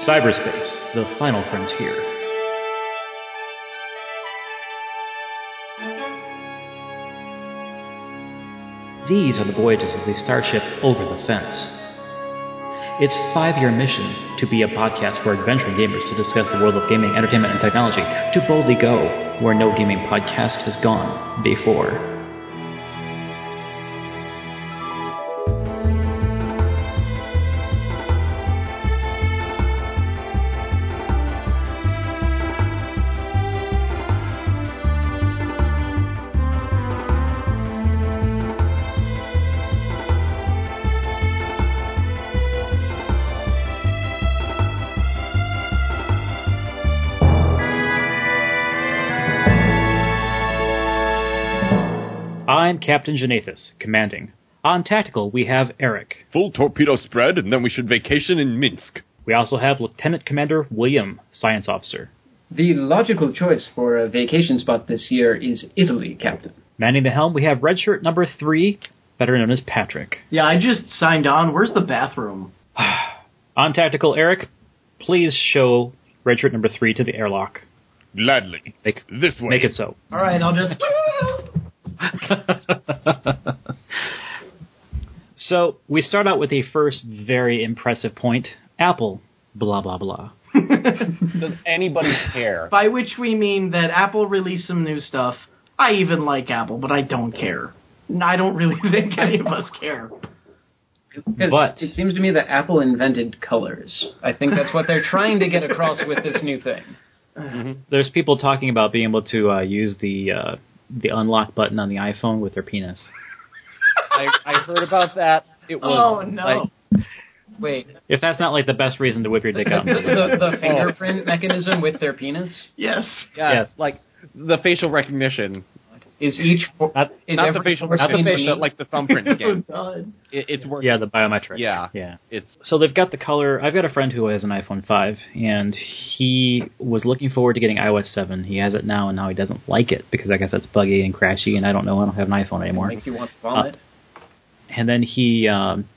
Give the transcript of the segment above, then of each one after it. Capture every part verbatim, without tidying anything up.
Cyberspace, the final frontier. These are the voyages of the starship Over the Fence. Its five-year mission to be a podcast for adventuring gamers to discuss the world of gaming, entertainment, and technology, to boldly go where no gaming podcast has gone before. I'm Captain Genathus, commanding. On Tactical, we have Eric. Full torpedo spread, and then we should vacation in Minsk. We also have Lieutenant Commander William, Science Officer. The logical choice for a vacation spot this year is Italy, Captain. Manning the helm, we have redshirt number three, better known as Patrick. Yeah, I just signed on. Where's the bathroom? On Tactical, Eric, please show redshirt number three to the airlock. Gladly. Make, this way. Make it so. All right, I'll just... So, we start out with the first very impressive point. Apple, blah, blah, blah. Does anybody care? By which we mean that Apple released some new stuff. I even like Apple, but I don't care. I don't really think any of us care. But it seems to me that Apple invented colors. I think that's what they're trying to get across with this new thing. Mm-hmm. There's people talking about being able to uh, use the uh, the unlock button on the iPhone with their penis. I, I heard about that. It was oh, no. Like, wait. If that's not like the best reason to whip your dick out. the, the fingerprint mechanism with their penis? Yes. Yeah, yes. Like the facial recognition. Is each... Not, is not the facial not the facial, like the thumbprint again. Oh, God. It, it's working. Yeah, the biometric. Yeah. Yeah. It's So they've got the color. I've got a friend who has an iPhone five, and he was looking forward to getting i O S seven. He has it now, and now he doesn't like it because I guess it's buggy and crashy, and I don't know. I don't have an iPhone anymore. It makes you want to vomit. Uh, and then he um,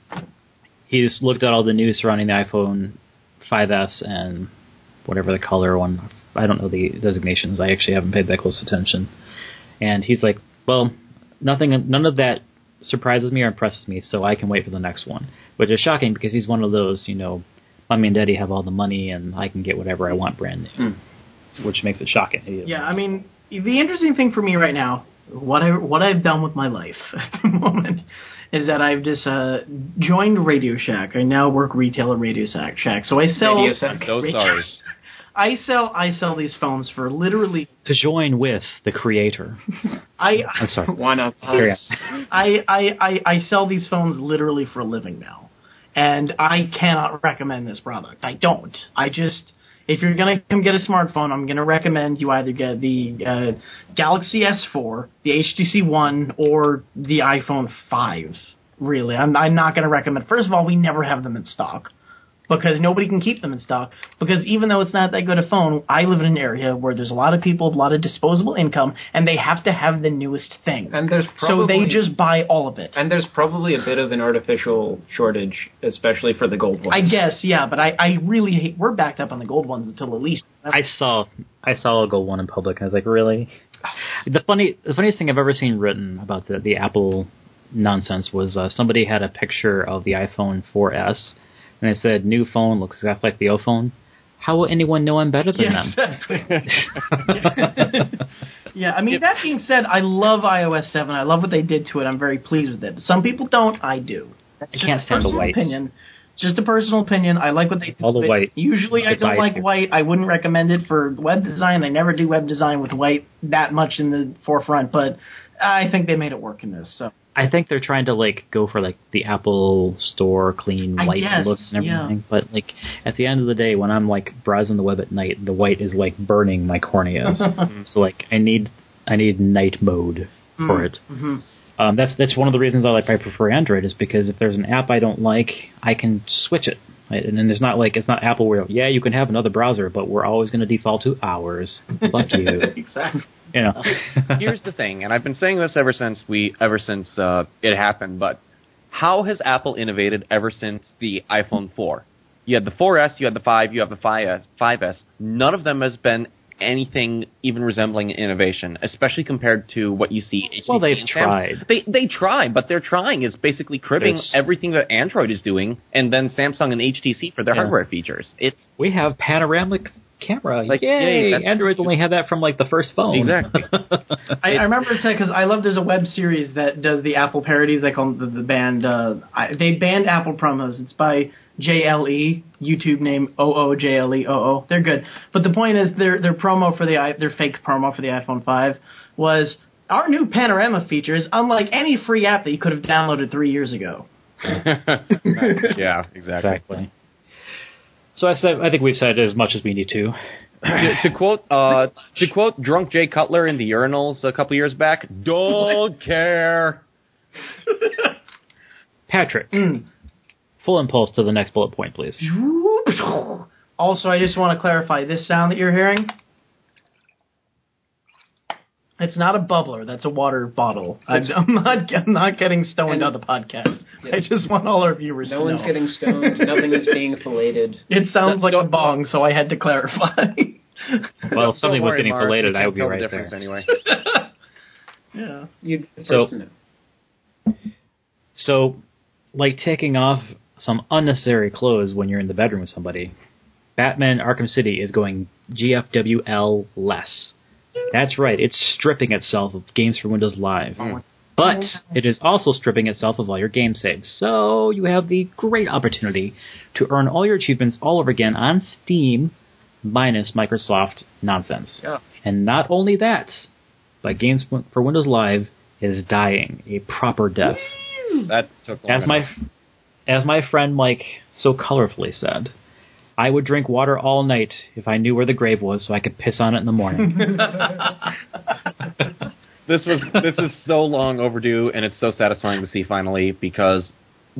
he just looked at all the news surrounding the iPhone five S and whatever the color one. I don't know the designations. I actually haven't paid that close attention. And he's like, well, nothing, none of that surprises me or impresses me, so I can wait for the next one. Which is shocking because he's one of those, you know, mommy and daddy have all the money and I can get whatever I want brand new. Mm. So, which makes it shocking. Yeah, I mean, the interesting thing for me right now, what, I, what I've done with my life at the moment, is that I've just uh, joined Radio Shack. I now work retail at Radio Shack. So I sell... Radio Shack. I'm so sorry. I sell I sell these phones for literally to join with the creator. I I'm sorry. Why not? Carry on. I, I, I, I sell these phones literally for a living now, and I cannot recommend this product. I don't. I just if you're gonna come get a smartphone, I'm gonna recommend you either get the uh, Galaxy S four, the H T C One, or the iPhone five. Really, I'm I'm not gonna recommend. First of all, we never have them in stock. Because nobody can keep them in stock. Because even though it's not that good a phone, I live in an area where there's a lot of people, a lot of disposable income, and they have to have the newest thing. And there's so probably, they just buy all of it. And there's probably a bit of an artificial shortage, especially for the gold ones. I guess, yeah, but I, I really hate... We're backed up on the gold ones until at least... I saw I saw a gold one in public, and I was like, really? The funny, the funniest thing I've ever seen written about the, the Apple nonsense was uh, somebody had a picture of the iPhone four S, and it said, new phone, looks exactly like the O-phone. How will anyone know I'm better than yeah, them? Exactly. Yeah, I mean, yep. That being said, I love i O S seven. I love what they did to it. I'm very pleased with it. Some people don't. I do. That's I just can't a stand the personal white. opinion. It's just a personal opinion. I like what they did All the to it. white. Usually I don't like white. I wouldn't recommend it for web design. They never do web design with white that much in the forefront, but I think they made it work in this, so... I think they're trying to like go for like the Apple Store clean white look and everything. Yeah. But like at the end of the day, when I'm like browsing the web at night, the white is like burning my corneas. So like I need I need night mode for mm. it. Mm-hmm. Um, that's that's one of the reasons I like I prefer Android is because if there's an app I don't like, I can switch it. Right? And then it's not like it's not Apple where yeah you can have another browser, but we're always going to default to ours. Fuck you. Exactly. You know. Here's the thing, and I've been saying this ever since we ever since uh, it happened. But how has Apple innovated ever since the iPhone four? You had the four S, you had the five, you have the five S. None of them has been anything even resembling innovation, especially compared to what you see. H T C well, they've and tried. Samsung. They they try, but their trying is basically cribbing There's, everything that Android is doing, and then Samsung and H T C for their yeah. hardware features. It's we have panoramic camera. Like, yay! yay Android's only had that from like the first phone. Exactly. I, I remember it said because I love there's a web series that does the Apple parodies. They call them the, the band. Uh, I, they banned Apple promos. It's by J L E, YouTube name O O J L E O O. They're good, but the point is their their promo for the their fake promo for the iPhone five was our new panorama features, unlike any free app that you could have downloaded three years ago. yeah, exactly. exactly. So I said, I think we've said as much as we need to. to, to quote, uh, to quote drunk Jay Cutler in the urinals a couple years back, "Don't care." Patrick, Mm. full impulse to the next bullet point, please. Also, I just want to clarify this sound that you're hearing. It's not a bubbler. That's a water bottle. I'm, I'm not. I'm not getting stoned on the podcast. Yeah. I just want all our viewers no to know. No one's getting stoned. Nothing is being filleted. It sounds like a bong, so I had to clarify. Well, if something was getting Mars, filleted, I would be tell right the there. Anyway. Yeah. You'd So, so, like taking off some unnecessary clothes when you're in the bedroom with somebody, Batman Arkham City is going G F W L less. That's right, it's stripping itself of games for Windows Live. Mm. But it is also stripping itself of all your game saves. So you have the great opportunity to earn all your achievements all over again on Steam, minus Microsoft nonsense. Yeah. And not only that, but Games for Windows Live is dying a proper death. That took long as my enough. As my friend Mike so colorfully said, I would drink water all night if I knew where the grave was so I could piss on it in the morning. This was this is so long overdue, and it's so satisfying to see finally, because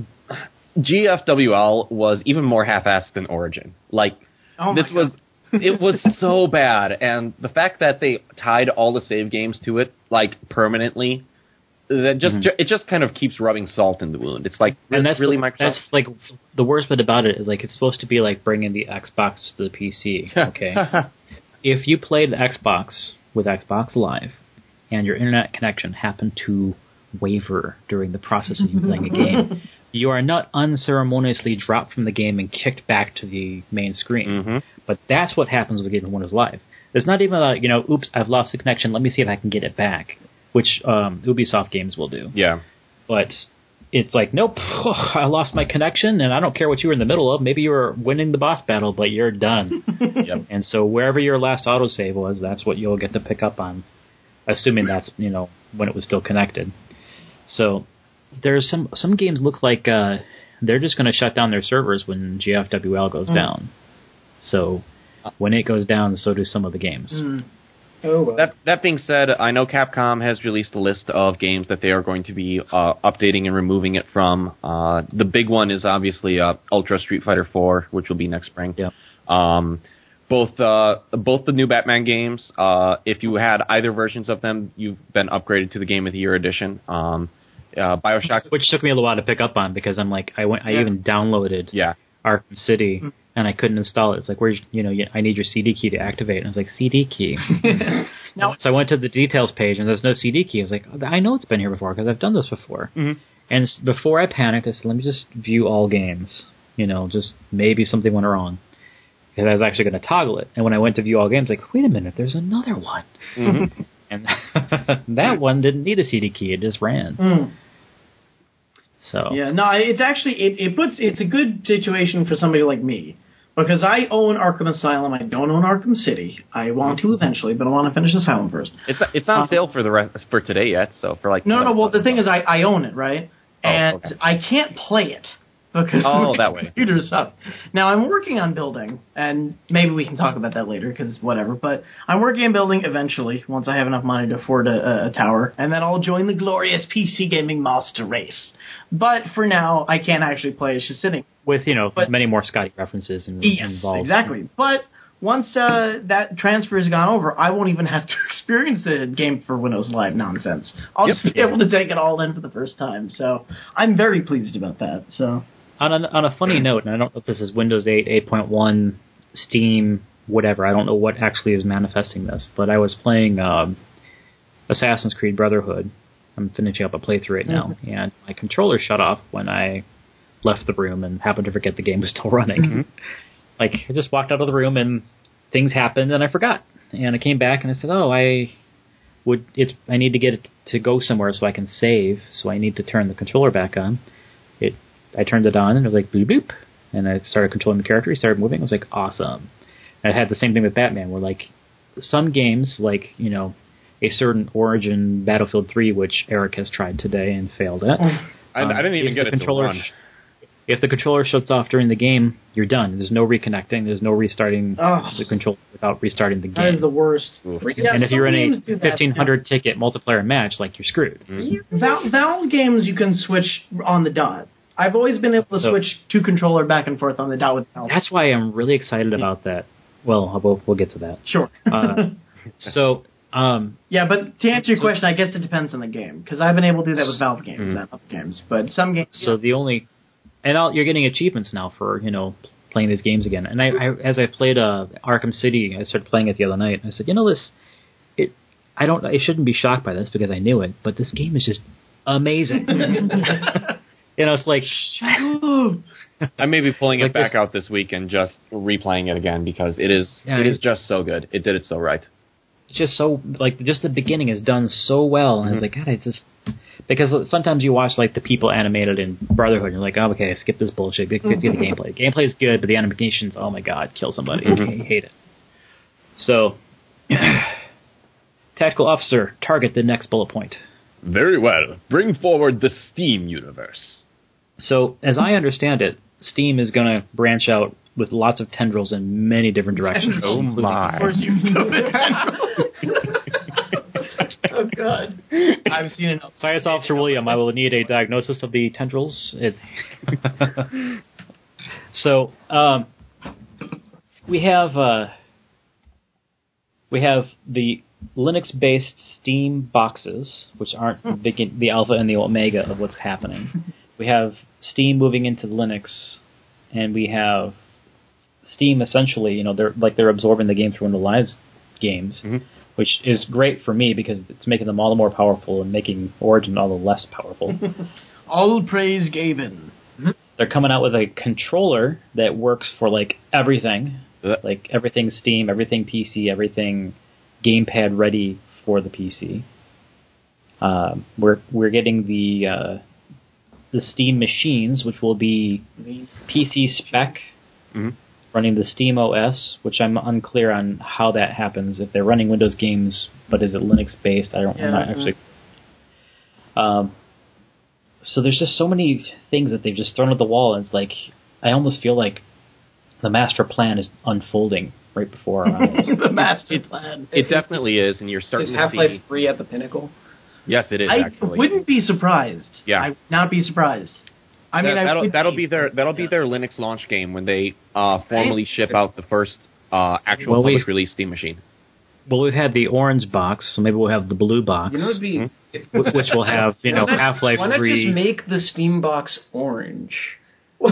G F W L was even more half-assed than Origin. Like, oh this God. was it was so bad, and the fact that they tied all the save games to it, like, permanently, that just Mm-hmm. ju- it just kind of keeps rubbing salt in the wound. It's like, And that's really the, Microsoft. That's like the worst bit about it is like it's supposed to be like bringing the Xbox to the P C. Okay, if you played the Xbox with Xbox Live, and your internet connection happened to waver during the process of you playing a game, you are not unceremoniously dropped from the game and kicked back to the main screen. Mm-hmm. But that's what happens with Game Windows Live. It's not even a, you know, oops, I've lost the connection, let me see if I can get it back, which um, Ubisoft games will do. Yeah. But it's like, nope, I lost my connection, and I don't care what you were in the middle of. Maybe you were winning the boss battle, but you're done. Yep. And so wherever your last autosave was, that's what you'll get to pick up on, assuming that's, you know, when it was still connected. So there's some some games look like uh, they're just going to shut down their servers when G F W L goes mm. down. So when it goes down, so do some of the games. Mm. Oh, well. That that being said, I know Capcom has released a list of games that they are going to be uh, updating and removing it from. Uh, the big one is obviously uh, Ultra Street Fighter four, which will be next spring. Yeah. Um, both uh, both the new Batman games, uh, if you had either versions of them, you've been upgraded to the Game of the Year edition. Um, uh, Bioshock, which took me a little while to pick up on because I'm like, I went, I yeah. even downloaded yeah. Arkham City. Mm. And I couldn't install it. It's like, where's, you know, I need your C D key to activate. And I was like, C D key. No. So I went to the details page, and there's no C D key. I was like, I know it's been here before because I've done this before. Mm-hmm. And before I panicked, I said, let me just view all games. You know, just maybe something went wrong. Because I was actually going to toggle it. And when I went to view all games, like, wait a minute, there's another one. Mm-hmm. And that one didn't need a C D key. It just ran. Mm. So yeah, no, it's actually it, it puts it's a good situation for somebody like me because I own Arkham Asylum. I don't own Arkham City. I want to eventually, but I want to finish Asylum first. It's it's not on um, sale for the rest for today yet. So for like no, no. Well, the thing is, I, I own it, right? Oh, and okay. I can't play it because oh, my that way. computer sucks. Now I'm working on building, and maybe we can talk about that later because whatever. But I'm working on building eventually once I have enough money to afford a, a tower, and then I'll join the glorious P C gaming monster race. But for now, I can't actually play. It's just sitting. With, you know, but, many more Scotty references in, yes, involved. Exactly. But once uh, that transfer has gone over, I won't even have to experience the Game for Windows Live nonsense. I'll yep. just be able to take it all in for the first time. So I'm very pleased about that. So On a, on a funny note, and I don't know if this is Windows eight, eight point one, Steam, whatever. I don't know what actually is manifesting this, but I was playing um, Assassin's Creed Brotherhood. I'm finishing up a playthrough right now, mm-hmm. and my controller shut off when I left the room and happened to forget the game was still running. Mm-hmm. Like, I just walked out of the room and things happened and I forgot. And I came back and I said, oh, I would it's I need to get it to go somewhere so I can save, so I need to turn the controller back on. It I turned it on and it was like, bloop, bloop. And I started controlling the character. He started moving. I was like, awesome. I had the same thing with Batman, where like some games, like, you know, a certain Origin Battlefield three, which Eric has tried today and failed at. I, um, I didn't even get it to run. If the controller shuts off during the game, you're done. There's no reconnecting. There's no restarting oh. the controller without restarting the game. That is the worst. Yeah, and if you're in a fifteen hundred ticket multiplayer match, like, you're screwed. Mm-hmm. Val- Valve games you can switch on the dot. I've always been able to so, switch to controller back and forth on the dot with Valve. That's why I'm really excited about that. Well, we'll, we'll get to that. Sure. uh, so... Um, yeah, but to answer your so, question, I guess it depends on the game, because I've been able to do that with Valve games, mm-hmm. not other games, but some games. So yeah. the only, and I'll, you're getting achievements now for, you know, playing these games again. And I, I as I played uh, Arkham City, I started playing it the other night, and I said, you know, this, it, I don't, I shouldn't be shocked by this because I knew it, but this game is just amazing. You know, it's like, I may be pulling like it back this, out this week and just replaying it again because it is, yeah, it is just so good. It did it so right. It's just so, like, just the beginning is done so well. And mm-hmm. I was like, God, it's just, because sometimes you watch, like, the people animated in Brotherhood, and you're like, oh, okay, skip this bullshit, get, get the gameplay. Gameplay is good, but the animations, oh my God, kill somebody. Mm-hmm. I hate it. So, Tactical Officer, target the next bullet point. Very well. Bring forward the Steam universe. So, as I understand it, Steam is going to branch out with lots of tendrils in many different directions. Oh my! Of course you know Oh God! I've seen it. Science Officer William, I will need a diagnosis of the tendrils. It so um, we have uh, we have the Linux-based Steam boxes, which aren't the, the alpha and the omega of what's happening. We have Steam moving into Linux, and we have Steam essentially, you know, they're like they're absorbing the game through into Live's games, mm-hmm. which is great for me because it's making them all the more powerful and making Origin all the less powerful. All praise Gaben. Mm-hmm. They're coming out with a controller that works for like everything, uh. like everything Steam, everything P C, everything gamepad ready for the P C. Uh, we're we're getting the uh, the Steam machines, which will be P C spec. Mm-hmm. Running the Steam O S, which I'm unclear on how that happens. If they're running Windows games, but is it Linux-based? I don't yeah, I'm not actually... Um, so there's just so many things that they've just thrown at the wall, and it's like, I almost feel like the master plan is unfolding right before our eyes. The master plan. It, it definitely is, and you're starting is to Half-Life see... three at the pinnacle? Yes, it is, I actually. I wouldn't be surprised. Yeah. I would not be surprised. I mean, that, that'll, I that'll be their that'll be their Linux launch game when they uh, formally ship out the first uh, actual well, public release Steam machine. Well, we've had the orange box, so maybe we'll have the blue box, you know, it'd be, hmm? which will have you know Half-Life three. Why not three. just make the Steam box orange? well,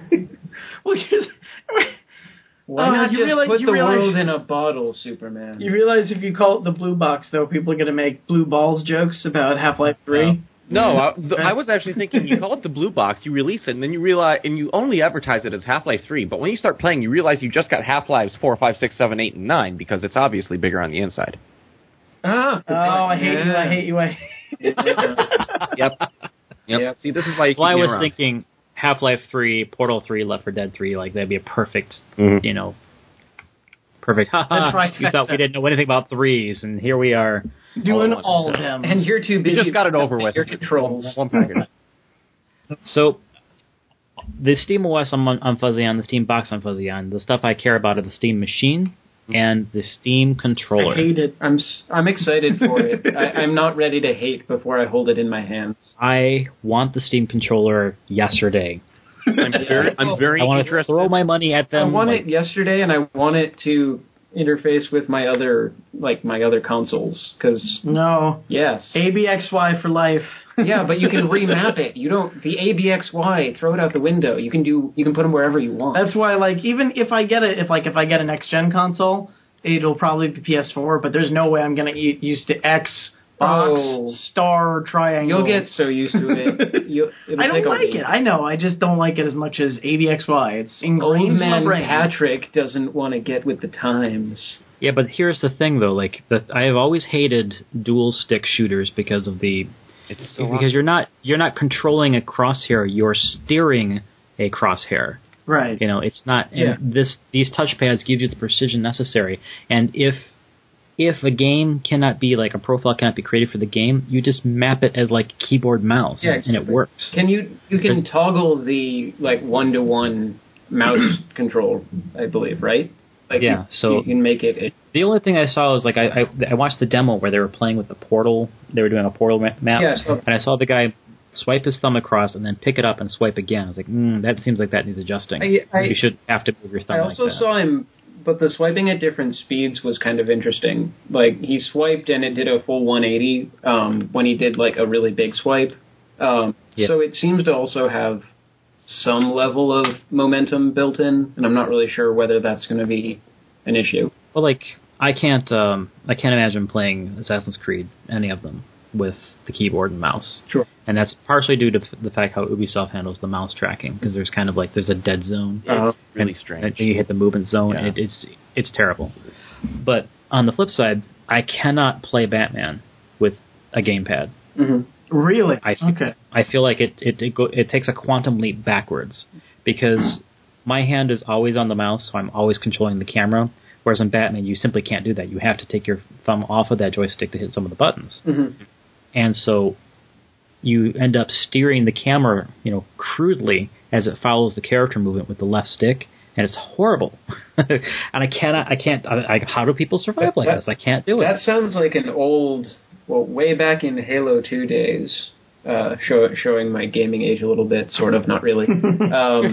Why uh, not just realize, put the realize, world in a bottle, Superman? You realize if you call it the blue box, though, people are going to make blue balls jokes about Half-Life three? Oh. No, I, the, I was actually thinking you call it the blue box, you release it, and then you realize, and you only advertise it as Half-Life three. But when you start playing, you realize you just got Half-Lives four, five, six, seven, eight, and nine because it's obviously bigger on the inside. Ah, oh, I hate yeah. you! I hate you! I. Hate you. Yep. Yep. Yep. See, this is why you keep well, I was around. thinking Half-Life three, Portal three, Left four Dead three. Like that'd be a perfect, mm-hmm. you know, perfect. Haha! Right. You thought we didn't know anything about threes, and here we are. Doing all, all of them. And you're too busy. You just got it over with. Your controls. One package. So, the Steam O S I'm, I'm fuzzy on, the Steam box I'm fuzzy on. The stuff I care about are the Steam machine and the Steam controller. I hate it. I'm I'm excited for it. I, I'm not ready to hate before I hold it in my hands. I want the Steam controller yesterday. I'm very, I'm very I want to throw my money at them. I want like, it yesterday, and I want it to interface with my other like my other consoles? Because no, yes, A B X Y for life. Yeah, but you can remap it. You don't the A B X Y. Throw it out the window. You can do. You can put them wherever you want. That's why, like, even if I get it, if like if I get a next gen console, it'll probably be P S four. But there's no way I'm gonna get used to X, box, oh, star, triangle. You'll get so used to it. You, I don't like it. I know. I just don't like it as much as A B X Y. It's ingrained Old in my man brain. Patrick doesn't want to get with the times. Yeah, but here's the thing, though. Like, the, I have always hated dual stick shooters because of the. It's so because awesome. you're not you're not controlling a crosshair. You're steering a crosshair. Right. You know, it's not. Yeah. And this these touchpads give you the precision necessary. And if if a game cannot be like a profile cannot be created for the game, you just map it as like keyboard mouse, Yeah, and exactly. it works. Can you you can toggle the like one to one mouse control? I believe, right? Like Yeah, you, so- you can make it. it The only thing I saw was like I, I I watched the demo where they were playing with the portal. They were doing a portal ma- map, Yeah, so- and I saw the guy swipe his thumb across and then pick it up and swipe again. I was like, mm, that seems like that needs adjusting. I- I- you should have to move your thumb. I also like that. saw him, but the swiping at different speeds was kind of interesting. Like he swiped and it did a full one eighty um, when he did like a really big swipe. Um, Yeah. So it seems to also have some level of momentum built in, and I'm not really sure whether that's going to be an issue. Well, like I can't um I can't imagine playing Assassin's Creed, any of them, with the keyboard and mouse. Sure. And that's partially due to the fact how Ubisoft handles the mouse tracking, because there's kind of like there's a dead zone. Uh-huh. It's really and, strange. And you hit the movement zone, Yeah. and it, it's it's terrible. But on the flip side, I cannot play Batman with a gamepad. Mm-hmm. Really? I f- okay. I feel like it it it, go, it takes a quantum leap backwards, because my hand is always on the mouse, so I'm always controlling the camera. Whereas in Batman, you simply can't do that. You have to take your thumb off of that joystick to hit some of the buttons. Mm-hmm. And so you end up steering the camera, you know, crudely as it follows the character movement with the left stick, and it's horrible. And I cannot, I can't, I, I, how do people survive like That- this? I can't do it. That sounds like an old, well, way back in the Halo two days, uh, show, showing my gaming age a little bit, sort of, not really. Um,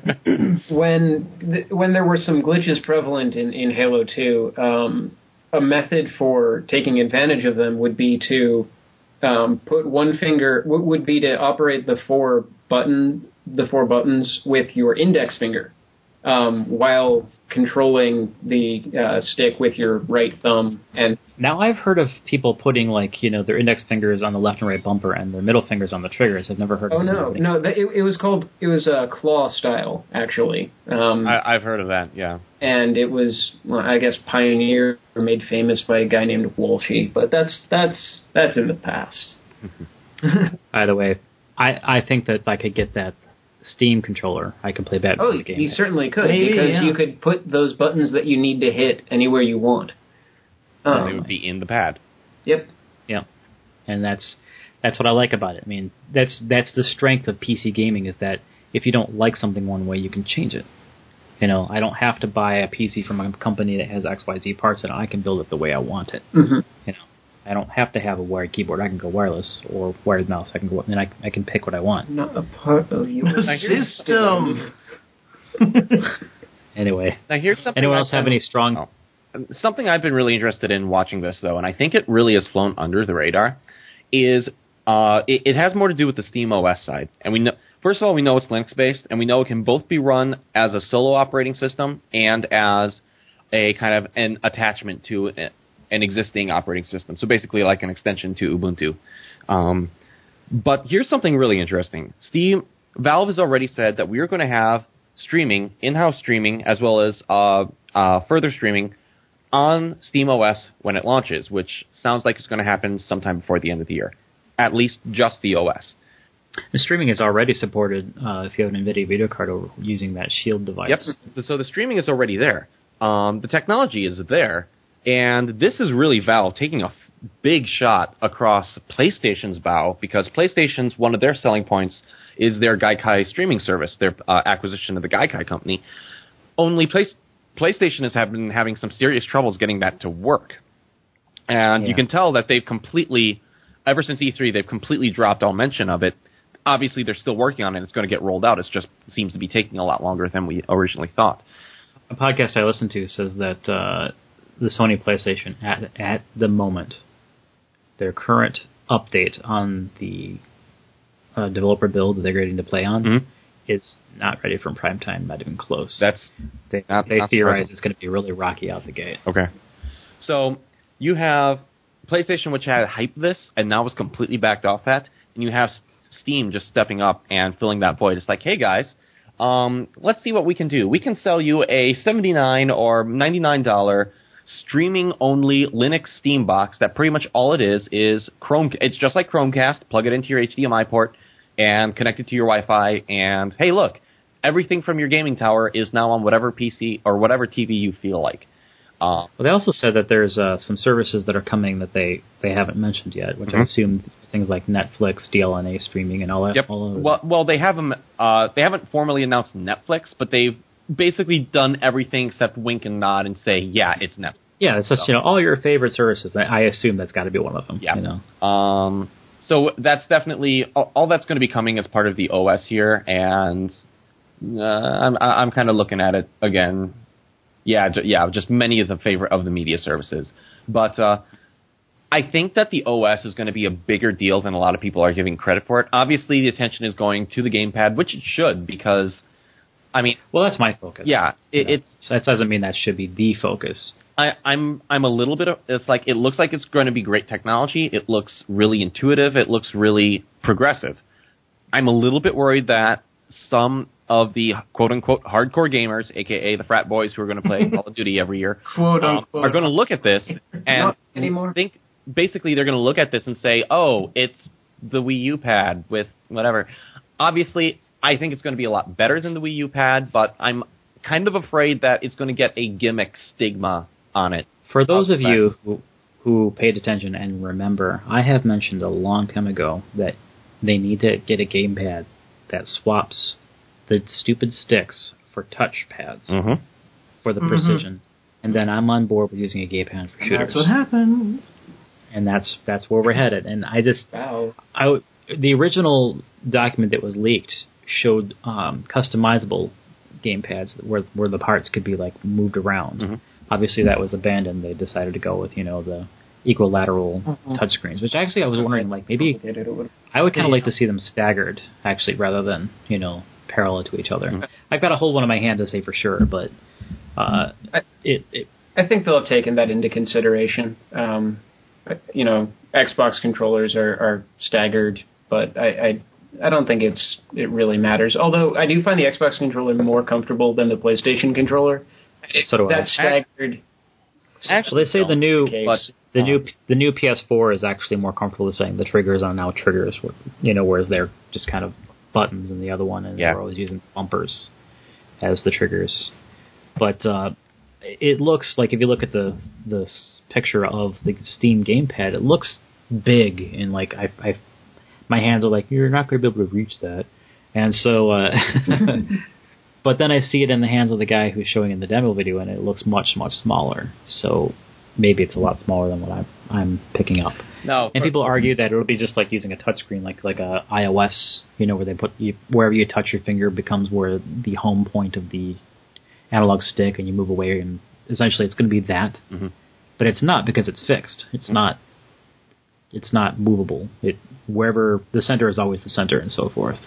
when th- when there were some glitches prevalent in, in Halo two, um, a method for taking advantage of them would be to um, put one finger, w- would be to operate the four button, the four buttons with your index finger, um, while controlling the uh, stick with your right thumb. And Now I've heard of people putting like, you know, their index fingers on the left and right bumper and their middle fingers on the triggers. I've never heard oh of no, somebody- no, that, it, it was called it was a uh, claw style actually, um, I, I've heard of that. Yeah. and it was well, I guess pioneered or made famous by a guy named Walshy. But that's that's that's in the past. Either way, I, I think that I could get that Steam controller. I can play Batman Oh, with the game. you certainly could Maybe, because yeah. you could put those buttons that you need to hit anywhere you want. And they Um, would be in the pad. yep. Yeah, and that's that's what I like about it. I mean, that's that's the strength of P C gaming, is that if you don't like something one way, you can change it. You know, I don't have to buy a P C from a company that has X Y Z parts in it. I can build it the way I want it. Mm-hmm. You know, I don't have to have a wired keyboard. I can go wireless, or wired mouse. I can go, and I I can pick what I want. Not a part of your System. Anyway, Now here's something. anyone I've else have been- any strong? Oh. Something I've been really interested in watching this, though, and I think it really has flown under the radar, is uh, it, it has more to do with the Steam O S side. And we know, first of all, we know it's Linux-based, and we know it can both be run as a solo operating system and as a kind of an attachment to a, an existing operating system. So basically like an extension to Ubuntu. Um, but here's something really interesting. Steam, Valve has already said that we are going to have streaming, in-house streaming, as well as uh, uh, further streaming on SteamOS when it launches, which sounds like it's going to happen sometime before the end of the year. At least just the O S. The streaming is already supported uh, if you have an NVIDIA video card over using that Shield device. Yep. So the streaming is already there. Um, the technology is there, and this is really Valve taking a f- big shot across PlayStation's bow, because PlayStation's one of their selling points is their Gaikai streaming service, their uh, acquisition of the Gaikai company. Only Play- PlayStation has have been having some serious troubles getting that to work. And Yeah. you can tell that they've completely, ever since E three, they've completely dropped all mention of it. Obviously, they're still working on it. It's going to get rolled out. It just seems to be taking a lot longer than we originally thought. a podcast I listen to says that uh, the Sony PlayStation, at at the moment, their current update on the uh, developer build that they're getting to play on, Mm-hmm. is not ready for prime time, not even close. That's they not- they not theorize surprising. it's going to be really rocky out the gate. Okay. So you have PlayStation, which had hyped this, and now was completely backed off that, and you have Steam just stepping up and filling that void. It's like, hey guys, um, let's see what we can do. We can sell you a seventy-nine dollars or ninety-nine dollars streaming-only Linux Steam box that pretty much all it is is Chrome. It's just like Chromecast. Plug it into your H D M I port and connect it to your Wi-Fi, and hey, look, everything from your gaming tower is now on whatever P C or whatever T V you feel like. Uh, Well, they also said that there's uh, some services that are coming that they, they haven't mentioned yet, which I Mhm. assume things like Netflix, D L N A streaming, and all that. Yep. All of Well, well, they haven't. Uh, they haven't formally announced Netflix, but they've basically done everything except wink and nod and say, "Yeah, it's Netflix." yeah, it's just you know all your favorite services. I assume that's got to be one of them. Yeah. You know. Um, so that's definitely all, all that's going to be coming as part of the O S here, and uh, I'm I'm kind of looking at it again. Yeah, ju- yeah, just many of the favorite of the media services, but. Uh, I think that the O S is going to be a bigger deal than a lot of people are giving credit for it. Obviously, the attention is going to the gamepad, which it should, because, I mean, Well, that's my focus. yeah, it, You know, it's that doesn't mean that should be the focus. I, I'm I'm a little bit of it's like it looks like it's going to be great technology. It looks really intuitive. It looks really progressive. I'm a little bit worried that some of the quote unquote hardcore gamers, aka the frat boys who are going to play Call of Duty every year, Quote um, unquote. are going to look at this and Not anymore. think basically they're going to look at this and say, "Oh, it's the Wii U pad with whatever." Obviously, I think it's going to be a lot better than the Wii U pad, but I'm kind of afraid that it's going to get a gimmick stigma on it. For those of you Aspects. who, who paid attention and remember, I have mentioned a long time ago that they need to get a gamepad that swaps the stupid sticks for touch pads Mm-hmm. for the Mhm. precision, and then I'm on board with using a gamepad for shooters. That's what happened. and that's that's where we're headed. And I just Wow. I w- the original document that was leaked showed um, customizable gamepads where where the parts could be like moved around. Mhm. Obviously, that was abandoned. They decided to go with you know the equilateral Mhm. touchscreens, which actually I was wondering like maybe Complicated it would- I would kind of Yeah. like to see them staggered actually rather than you know parallel to each other. Mhm. I've got to hold one in my hand to say for sure, but uh, I- it, it I think they'll have taken that into consideration. Um, you know, Xbox controllers are, are staggered, but I, I I don't think it's it really matters. Although I do find the Xbox controller more comfortable than the PlayStation controller. So do I. That staggered. Actually, they say the new case. but the um, new the new P S four is actually more comfortable with saying the triggers are now triggers, you know, whereas they're just kind of buttons, and the other one, and Yeah. we're always using bumpers as the triggers. But uh, it looks like if you look at the the s- picture of the Steam gamepad, it looks big, and like I, I my hands are like you're not going to be able to reach that, and so. Uh, But then I see it in the hands of the guy who's showing in the demo video, and it looks much, much smaller. So maybe it's a lot smaller than what I'm, I'm picking up. no, And people argue that it'll be just like using a touchscreen, like like a iOS, you know, where they put you, wherever you touch your finger becomes where the home point of the analog stick, and you move away, and essentially it's going to be that. Mhm. But it's not because it's fixed. It's not. It's not movable. It wherever the center is always the center, and so forth.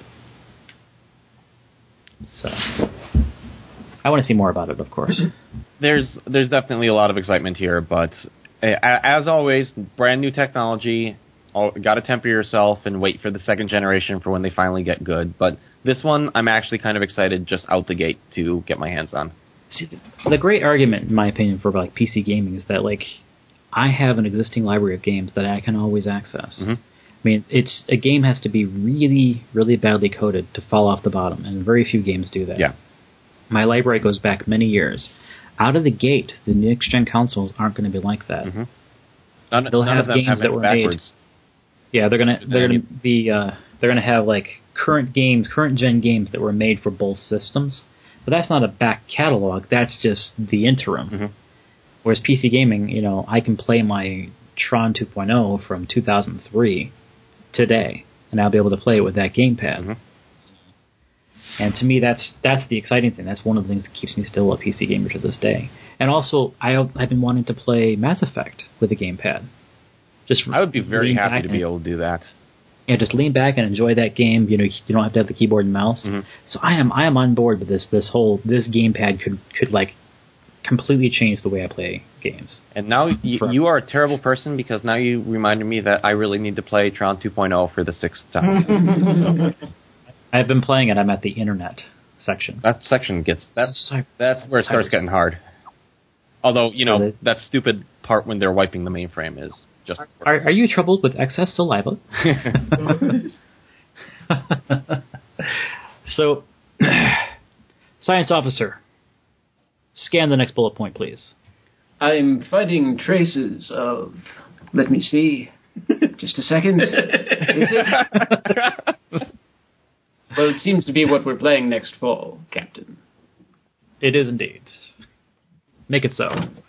So, I want to see more about it, of course. there's there's definitely a lot of excitement here, but uh, as always, brand new technology. Got to temper yourself and wait for the second generation for when they finally get good. But this one, I'm actually kind of excited just out the gate to get my hands on. See, the great argument, in my opinion, for like P C gaming is that like I have an existing library of games that I can always access. Mhm. I mean, it's a game has to be really, really badly coded to fall off the bottom, and very few games do that. Yeah. My library goes back many years. Out of the gate, the next gen consoles aren't going to be like that. Mhm. None, They'll none have of them games have that it were backwards. Yeah, they're gonna they're Any- gonna be uh, they're gonna have like current games, current gen games that were made for both systems. But that's not a back catalog. That's just the interim. Mhm. Whereas P C gaming, you know, I can play my Tron two point oh from two thousand three today, and I'll be able to play it with that gamepad. Mhm. And to me, that's that's the exciting thing. That's one of the things that keeps me still a P C gamer to this day. And also, I, I've been wanting to play Mass Effect with a gamepad. Just I would be very lean happy back to be and, able to do that. Yeah, just lean back and enjoy that game. You know, you don't have to have the keyboard and mouse. Mm-hmm. So I am I am on board with this. This whole this gamepad could could like completely change the way I play games. And now you, you are a terrible person because now you reminded me that I really need to play Tron two point oh for the sixth time. so. I've been playing it. I'm at the internet section. That section gets that's that's where it starts getting hard. Although you know Really? that stupid part when they're wiping the mainframe is just. Are, are you troubled with excess saliva? So, science officer, scan the next bullet point, please. I'm finding traces of. Let me see. Just a second. Is it? Well, it seems to be what we're playing next fall, Captain. It is indeed. Make it so.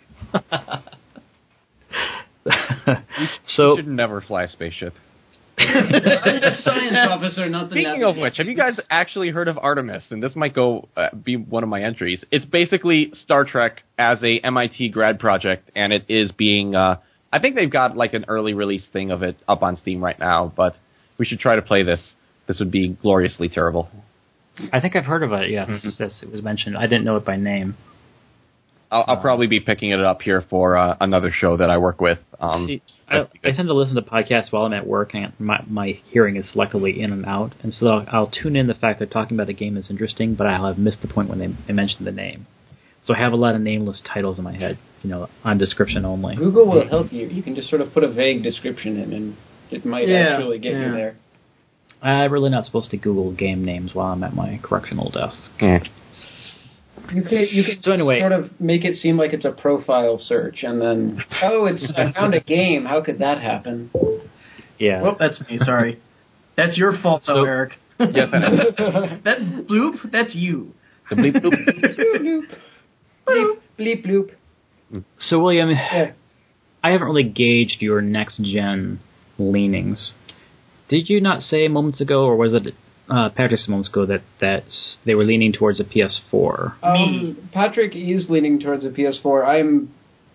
So you should never fly a spaceship. I'm the science officer, not the Speaking of which, have you guys actually heard of Artemis? And this might go uh, be one of my entries. It's basically Star Trek as a M I T grad project, and it is being. Uh, I think they've got like an early release thing of it up on Steam right now, but we should try to play this. This would be gloriously terrible. I think I've heard of it. Yes, Mm-hmm. yes, it was mentioned. I didn't know it by name. I'll, I'll probably be picking it up here for uh, another show that I work with. Um, See, I, I tend to listen to podcasts while I'm at work, and my, my hearing is selectively in and out. And so I'll, I'll tune in the fact they're talking about a game that's interesting, but I'll have missed the point when they, they mention the name. So I have a lot of nameless titles in my head, you know, on description only. Google will help you. You can just sort of put a vague description in, and it might Yeah, actually get yeah. you there. I'm really not supposed to Google game names while I'm at my correctional desk. yeah. You can, you can So anyway- sort of make it seem like it's a profile search, and then, oh, it's I found a game. How could that happen? Yeah. Well, that's me. Sorry. That's your fault, though, So- Eric. Yes, I know. That bloop, that's you. The bleep bloop. Bloop, bloop. Bleep, bleep, bloop. So, William, Yeah. I haven't really gauged your next-gen leanings. Did you not say moments ago, or was it uh, Patrick said moments ago, that, that they were leaning towards a P S four? Um, Patrick is leaning towards a P S four. I'm,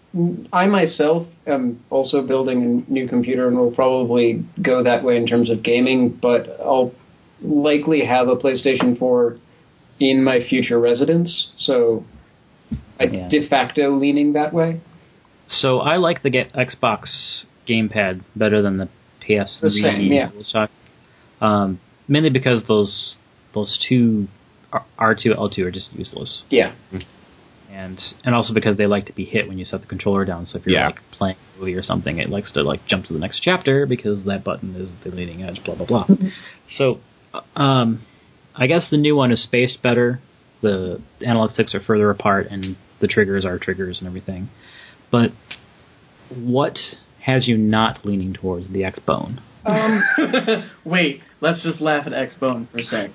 I myself am also building a new computer and will probably go that way in terms of gaming, but I'll likely have a PlayStation four in my future residence, so I'm Yeah. de facto leaning that way. So I like the get Xbox gamepad better than the P S The same, yeah. DualShock. Um, mainly because those those two R two, L two are just useless. Yeah. And and also because they like to be hit when you set the controller down. So if you're Yeah. like playing a movie or something, it likes to like jump to the next chapter because that button is the leading edge. Blah blah blah. So, um, I guess the new one is spaced better. The analog sticks are further apart, and the triggers are triggers and everything. But what has you not leaning towards the X-Bone? Um, Wait, let's just laugh at X-Bone for a sec.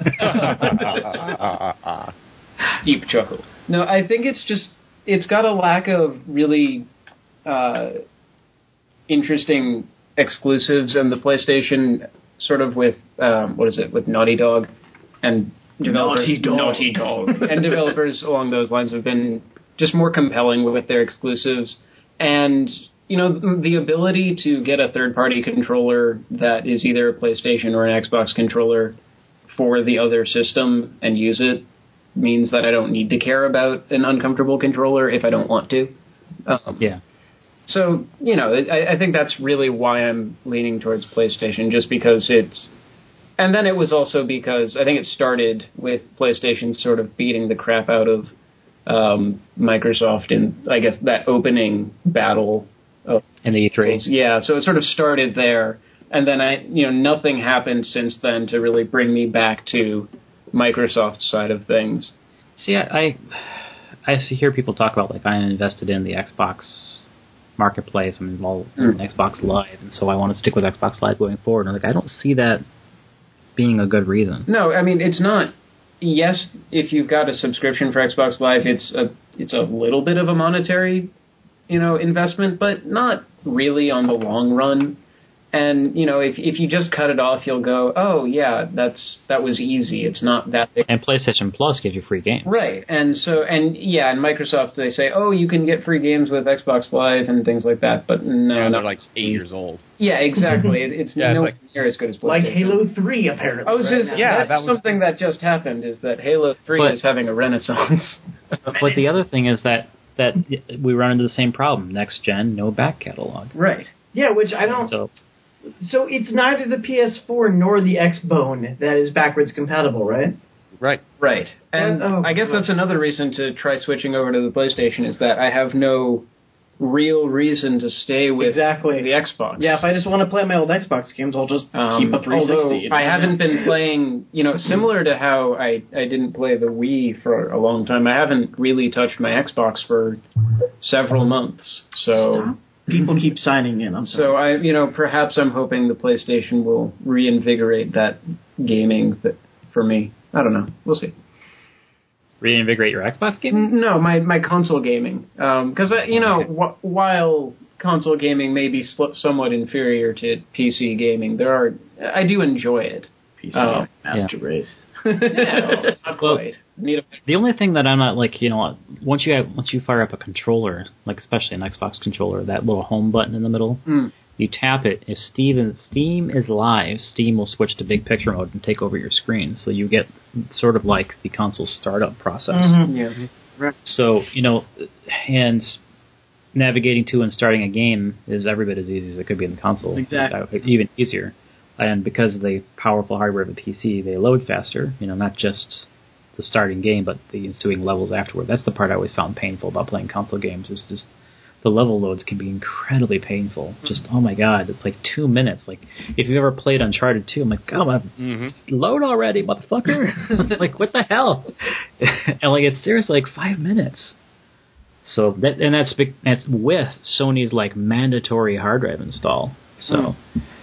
deep chuckle. No, I think it's just it's got a lack of really uh, interesting exclusives, and the PlayStation sort of with um, what is it with Naughty Dog and developers Naughty Dog. Naughty Dog and developers along those lines have been just more compelling with their exclusives, and you know the ability to get a third-party controller that is either a PlayStation or an Xbox controller for the other system and use it means that I don't need to care about an uncomfortable controller if I don't want to. Um, Yeah. So, you know, I, I think that's really why I'm leaning towards PlayStation, just because it's... And then it was also because I think it started with PlayStation sort of beating the crap out of um, Microsoft in, I guess, that opening battle of In the E three. yeah, so it sort of started there, and then I, you know, nothing happened since then to really bring me back to Microsoft's side of things. See, I, I I see hear people talk about like I'm invested in the Xbox marketplace. I'm involved Mm. in Xbox Live, and so I want to stick with Xbox Live going forward. And like I don't see that being a good reason. No, I mean it's not. Yes, if you've got a subscription for Xbox Live, it's a it's a little bit of a monetary, you know, investment, but not really on the long run. And, you know, if if you just cut it off, you'll go, oh, yeah, that's that was easy. It's not that big. And PlayStation Plus gives you free games. Right. And so, and yeah, and Microsoft, they say, oh, you can get free games with Xbox Live and things like that. But no. Yeah, no. they're like eight years old. Yeah, exactly. It, it's Yeah, nowhere it's like- near as good as PlayStation. Like Halo three, apparently. I was right just, now. Yeah, that's that was- something that just happened, is that Halo three But- is having a renaissance. But the other thing is that that we run into the same problem. Next gen, no back catalog. Right. Yeah, which I don't... So So it's neither the P S four nor the Xbone that is backwards compatible, right? Right. Right. And Oh, I guess well. that's another reason to try switching over to the PlayStation, is that I have no real reason to stay with Exactly. the Xbox. Yeah, if I just want to play my old Xbox games, I'll just Um, keep a three sixty. although I haven't been playing, you know, similar to how I, I didn't play the Wii for a long time, I haven't really touched my Xbox for several months. So... Stop. People keep signing in. I'm sorry. So I, you know, perhaps I'm hoping the PlayStation will reinvigorate that gaming that, for me. I don't know. We'll see. reinvigorate your Xbox game? No, my my console gaming, because um, you know, wh- while console gaming may be sl- somewhat inferior to P C gaming, there are I do enjoy it. P C Oh, Master Race. Yeah, well, not Well, quite. Need a The only thing that I'm not like, you know, once you have, once you fire up a controller, like especially an Xbox controller, that little home button in the middle, Mm. you tap it. If Steam, Steam is live, Steam will switch to big picture mode and take over your screen. So you get sort of like the console startup process. Mhm. yeah. So, you know, and navigating to and starting a game is every bit as easy as it could be in the console. Exactly. Even easier. And because of the powerful hardware of the P C, they load faster, you know, not just the starting game, but the ensuing levels afterward. That's the part I always found painful about playing console games, is just the level loads can be incredibly painful. Just, oh my god, it's like two minutes. Like, if you've ever played Uncharted two, I'm like, come on, Mm-hmm. load already, motherfucker. Like, what the hell? And like, it's seriously like five minutes. So that, and that's big, that's with Sony's like mandatory hard drive install. So,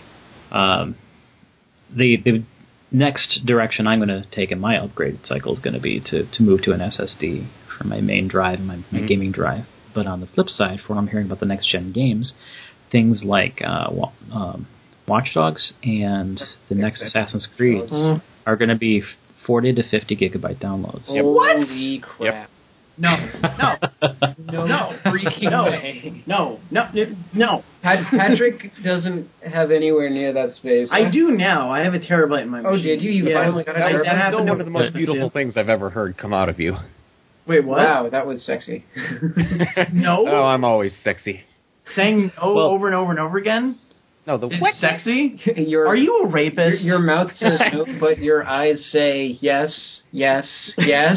um, the the next direction I'm going to take in my upgrade cycle is going to be to to move to an S S D for my main drive and my, my Mhm. gaming drive. But on the flip side, for what I'm hearing about the next gen games, things like uh, wa- um, Watch Dogs and the next Assassin's Creed Mm. are going to be forty to fifty gigabyte downloads. Holy crap. No, no, No, no, freaking no, way. no, no, no. Pat- Patrick doesn't have anywhere near that space. I do now. I have a terabyte in my Oh, machine. did you? You yeah, finally got a I- terabyte? That That's happened still to one of the most Christmas, beautiful yeah. things I've ever heard come out of you. Wait, what? Wow, that was sexy. No. Oh, I'm always sexy. Saying no Well- over and over and over again No, the is what? sexy? Your, Are you a your, rapist? your mouth says no, but your eyes say yes, yes, yes.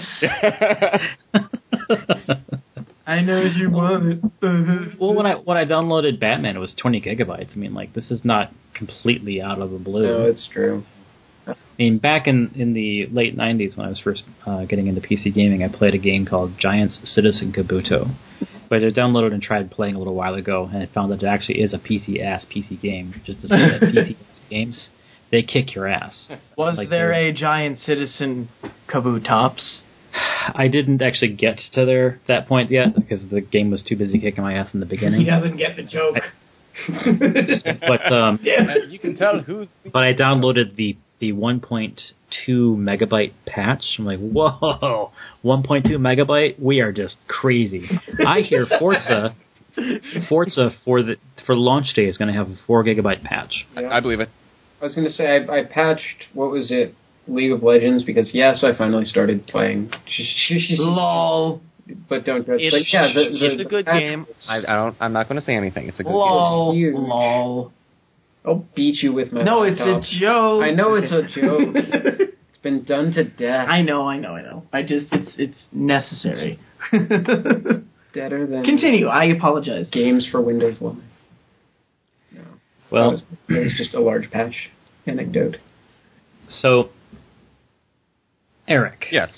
I know you want it. Well, when I when I downloaded Batman, it was twenty gigabytes. I mean, like, this is not completely out of the blue. No, it's true. I mean, back in, in the late nineties when I was first uh, getting into P C gaming, I played a game called Giants Citizen Kabuto, which I downloaded and tried playing a little while ago, and I found that it actually is a P C-ass P C game. Just to say that P C-ass games, they kick your ass. Was Like there they're- a giant citizen Kabutops? I didn't actually get to there that point yet, because the game was too busy kicking my ass in the beginning. He doesn't get the joke. But um, Damn it. You can tell who's. but I downloaded the the one point two megabyte patch. I'm like, whoa, one point two megabyte? We are just crazy. I hear Forza, Forza for the for launch day is going to have a four gigabyte patch. Yeah. I believe it. I was going to say, I, I patched, what was it, League of Legends, because yes, I finally started playing. Lol. But don't judge. It's, But yeah, the, the, it's the a good patch game. was- I, I don't. I'm not going to say anything. It's a good Lol. huge. Lol. I'll beat you with my No, it's laptop. a joke. I know it's a joke. It's been done to death. I know, I know, I know. I just, it's it's necessary. Deader than Continue. I apologize. games for Windows Live. No. Well, That was, that was just a large patch anecdote. so Eric, Yes.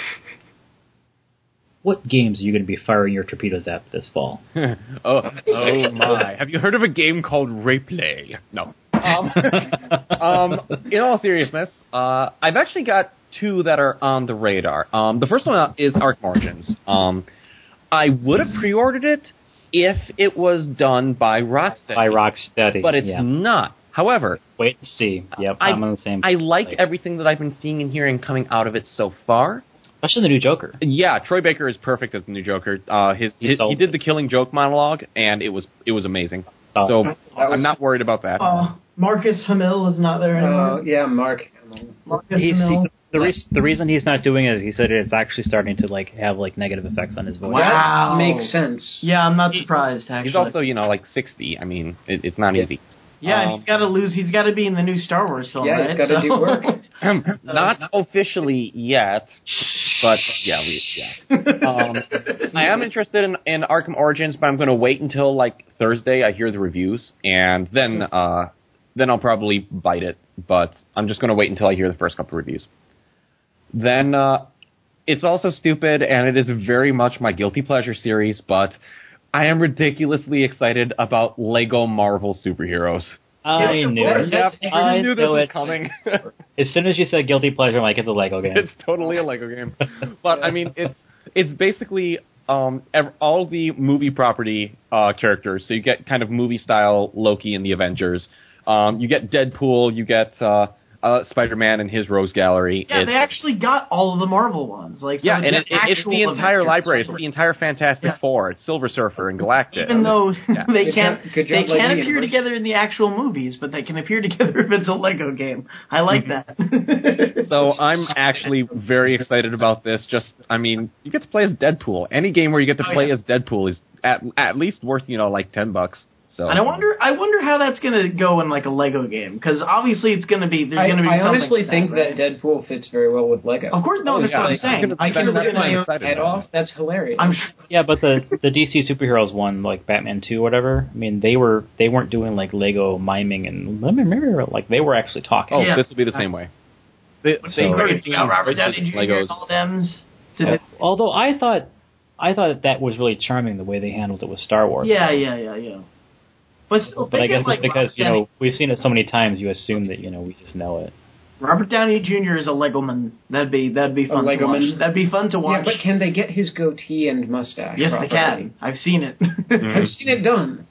what games are you going to be firing your torpedoes at this fall? oh, oh my! Have you heard of a game called Rayplay? No. Um, um, in all seriousness, uh, I've actually got two that are on the radar. Um, the first one is Arc Margins. Um, I would have pre-ordered it if it was done by Rocksteady. By Rocksteady, But it's yeah. not. However, Wait and see. Yep, I, I'm on the same. I like place. everything that I've been seeing and hearing coming out of it so far. Especially the new Joker. Yeah, Troy Baker is perfect as the new Joker. Uh, his, He his sold he did it. the Killing Joke monologue, and it was it was amazing. Oh. So was- I'm not worried about that. Uh, Marcus Hamill is not there Uh, anymore. yeah, Mark. Marcus He's, Hamill. he, the, re- the reason he's not doing it is he said it's actually starting to like have like negative effects on his voice. Wow. That makes sense. Yeah, I'm not surprised. Actually, He's also, you know, like sixty. I mean, it, it's not easy. yeah, and um, he's got to lose. He's got to be in the new Star Wars film. Yeah, right? he's got to So- do work. Not officially yet, but yeah, we, yeah. Um, I am interested in, in Arkham Origins, but I'm going to wait until like Thursday. I hear the reviews, and then uh, then I'll probably bite it. But I'm just going to wait until I hear the first couple reviews. Then uh, it's also stupid, and it is very much my guilty pleasure series. But I am ridiculously excited about Lego Marvel superheroes. I Yeah, knew what? it. That's- I I knew this knew was it. coming. As soon as you said guilty pleasure, I'm like, it's a Lego game. It's totally a Lego game. But I mean, it's it's basically um, ev- all the movie property uh, characters. So you get kind of movie style Loki and the Avengers. Um, you get Deadpool. You get uh, uh, Spider-Man and his Rose Gallery. Yeah, It's- they actually got all of the Marvel ones. Like, so yeah, it's and an it, it, it's actual the entire Avengers library. It's story. the entire Fantastic Yeah. Four. It's Silver Surfer and Galactus. Even though Yeah. they Good can't, job- good they job, Lego can't appear Universe. together in the actual movies, but they can appear together if it's a Lego game. I like that. So I'm actually very excited about this. Just, I mean, you get to play as Deadpool. Any game where you get to Oh, play yeah. as Deadpool is at at least worth, you know, like ten bucks. So And I wonder, I wonder how that's going to go in like a Lego game, because obviously it's going to be there's I, going to be. I something honestly like think that, that, right? Deadpool fits very well with Lego. Of course, no, Oh, that's yeah, what I'm like, saying. gonna- I can that's- rip that's why I'm my excited head about off. it. That's hilarious. I'm sure. Yeah, but the the D C superheroes one, like Batman two, whatever. I mean, they were they weren't doing like Lego miming and let me remember like they were actually talking. Oh, Yeah. this will be the same way. They, They they started started out Robert voices Downey in Junior Legos. and all Dems. To Uh, the, although I thought I thought that, that was really charming the way they handled it with Star Wars. yeah, yeah, yeah, yeah. But still, But I think guess of, like, it's because Robert you Downey- know we've seen it so many times, you assume that you know we just know it. Robert Downey Junior is a Legoman. That'd be that'd be fun to Legoman? watch. That'd be fun to yeah, watch. but can they get his goatee and mustache? yes, properly? they can. I've seen it. I've seen it done.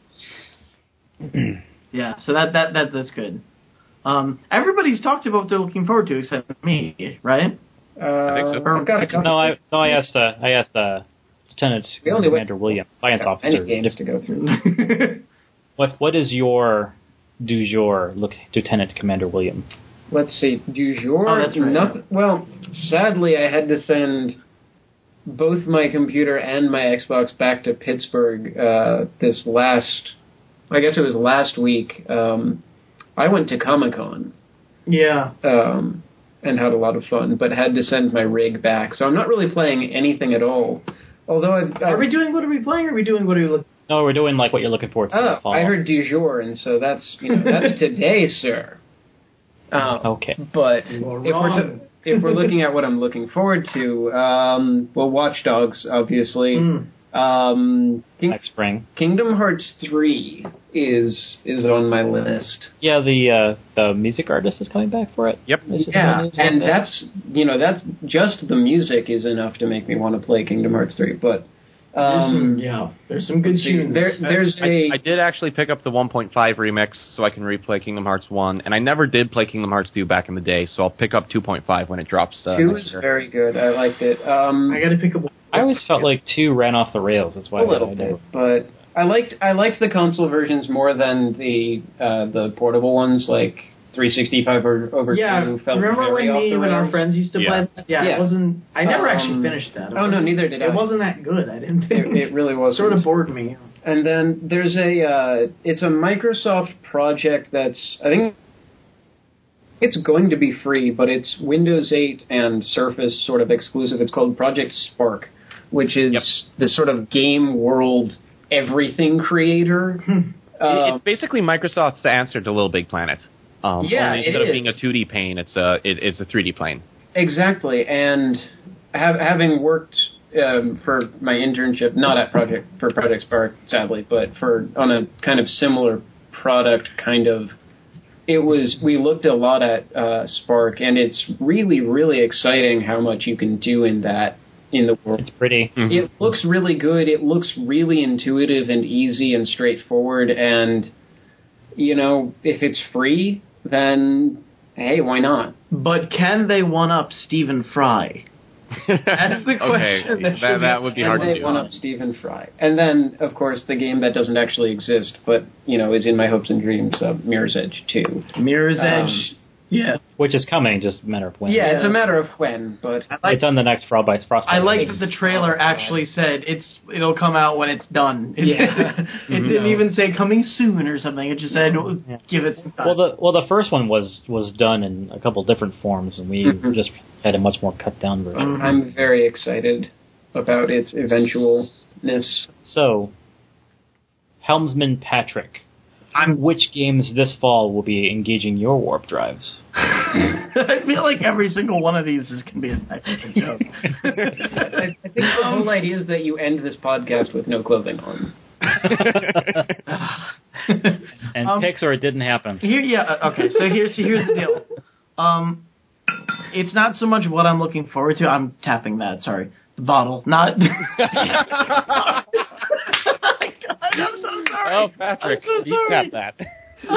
Yeah, so that that that that's good. Um, everybody's talked about what they're looking forward to except me, right? Uh, think so. I've got a couple. No, I no I asked uh, I asked uh, Lieutenant We only went- Commander Williams, science Got officer. Many games to go through. What what is your du jour, look, Lieutenant Commander Williams? Let's see. Du jour. Oh, that's right. Nothing. Well, sadly, I had to send both my computer and my Xbox back to Pittsburgh uh, this last. I guess it was last week. Um, I went to Comic Con Yeah. um, and had a lot of fun, but had to send my rig back. So I'm not really playing anything at all. Although I, I Are we doing what are we playing? Or are we doing what are we looking? No, we're doing like what you're looking forward to. Oh, this fall. I heard du jour, and so that's you know that's today, sir. Um, Okay. But You're if we're wrong. to, if we're looking at what I'm looking forward to, um, well, Watch Dogs, obviously. Mm. Um, King- Next spring. Kingdom Hearts three is is on my list. Yeah, the uh, the music artist is coming back for it. Yep. This is Yeah, what it is, and okay. that's you know that's just the music is enough to make me want to play Kingdom Hearts three. But There's some, um, yeah, there's some good see, tunes. there, there's I, a I did actually pick up the one point five remix so I can replay Kingdom Hearts one, and I never did play Kingdom Hearts two back in the day, so I'll pick up two point five when it drops. Uh, two next is year. very good. I liked it. Um, I got to pick up. I always felt like two ran off the rails. That's why a little I bit, never. but I liked I liked the console versions more than the uh, the portable ones, like three sixty-five or over Yeah, two. Felt remember very when off me the when our rails. friends used to Yeah. play that? Yeah, Yeah. it wasn't. I never Um, actually finished that. It oh, no, wasn't- neither did I. It wasn't that good. I didn't think. It, it really was sort of bored me. And then there's a uh, it's a Microsoft project that's I think it's going to be free, but it's Windows eight and Surface sort of exclusive. It's called Project Spark, which is Yep. this sort of game world everything creator. It- Uh, it's basically Microsoft's answer to Little Big Planet. Um, Yeah, only it instead of is. being a two D plane, it's a it, it's a three D plane. Exactly, and have, having worked um, for my internship, not at Project for Project Spark, sadly, but for on a kind of similar product, kind of. It was we looked a lot at uh, Spark, and it's really, really exciting how much you can do in that in the world. It's pretty. Mhm. It looks really good. It looks really intuitive and easy and straightforward, and you know, if it's free, then hey, why not? But can they one-up Stephen Fry? That's the question. Okay, that, that, that would be hard and to they do. one up Stephen Fry. And then, of course, the game that doesn't actually exist, but, you know, is in my hopes and dreams, uh, Mirror's Edge two. Mirror's Um, Edge, yeah. Which is coming, just a matter of when. Yeah, it's a matter of when, but... I like, It's on the next Frostbite. Frostbite. I like that the trailer actually said it's it'll come out when it's done. It, Yeah. it didn't even say coming soon or something. It just said Yeah. give it some time. Well, the well the first one was was done in a couple different forms, and we Mhm. just had a much more cut down version. Mhm. I'm very excited about its eventualness. So, Helmsman Patrick, I'm, which games this fall will be engaging your warp drives? I feel like every single one of these is going to be a technical joke. I, I think the whole idea is that you end this podcast with no clothing on. And Um, picks or it didn't happen. Here, yeah, uh, okay. So here's so here's the deal. Um, it's not so much what I'm looking forward to. I'm tapping that. Sorry, the bottle. Not. God, I'm so sorry. Oh, Patrick, I'm so you sorry. got that.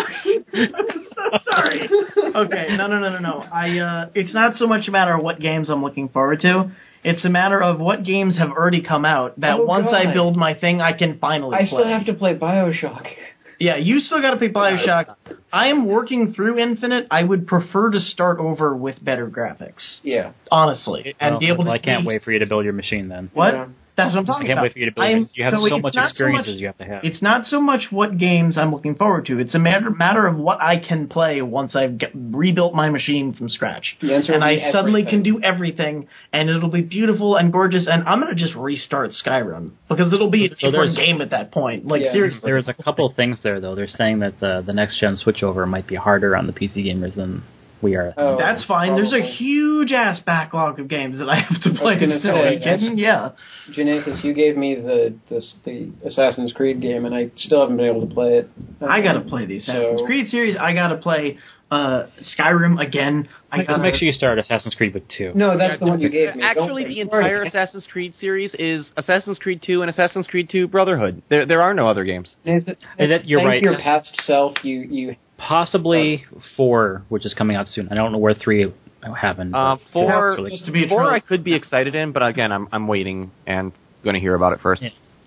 I'm so sorry. Okay, no, no, no, no, no. I. Uh, it's not so much a matter of what games I'm looking forward to. It's a matter of what games have already come out that Oh, once I God. build my thing, I can finally I play. still have to play Bioshock. Yeah, you still got to play Bioshock. I am working through Infinite. I would prefer to start over with better graphics, Yeah. honestly, and Well, be able to. I can't use- wait for you to build your machine then. What? Yeah. That's what I'm I talking can't about. wait for you to build. I'm- it. You have so so, it's much not so experiences much- you have to have. It's not so much what games I'm looking forward to. It's a matter matter of what I can play once I've get, rebuilt my machine from scratch. The answer And would I be suddenly can everything. do everything, and it'll be beautiful and gorgeous. And I'm gonna just restart Skyrim because it'll be a So different there's- game at that point. Like Yeah. seriously, There's a couple of things there though. They're saying that the the next gen switchover might be harder on the P C gamers than we are. Oh, That's fine. There's a probably. huge ass backlog of games that I have to play gonna still. say, Are you kidding? Yeah. Janathus, you gave me the, the the Assassin's Creed game, and I still haven't been able to play it. I gotta play the Assassin's So- Creed series. I gotta play uh, Skyrim again. I Just gotta make sure you start Assassin's Creed with two. No, that's the one you gave me. Actually, Don't the worry. entire Assassin's Creed series is Assassin's Creed two and Assassin's Creed two Brotherhood. There, there are no other games. Nathan, And that- you're thank right. your past self, you you Possibly four, which is coming out soon. I don't know where three happened. Uh, but four, so, like, Just to be a four trope. I could be excited in, but again, I'm I'm waiting and going to hear about it first. Yeah.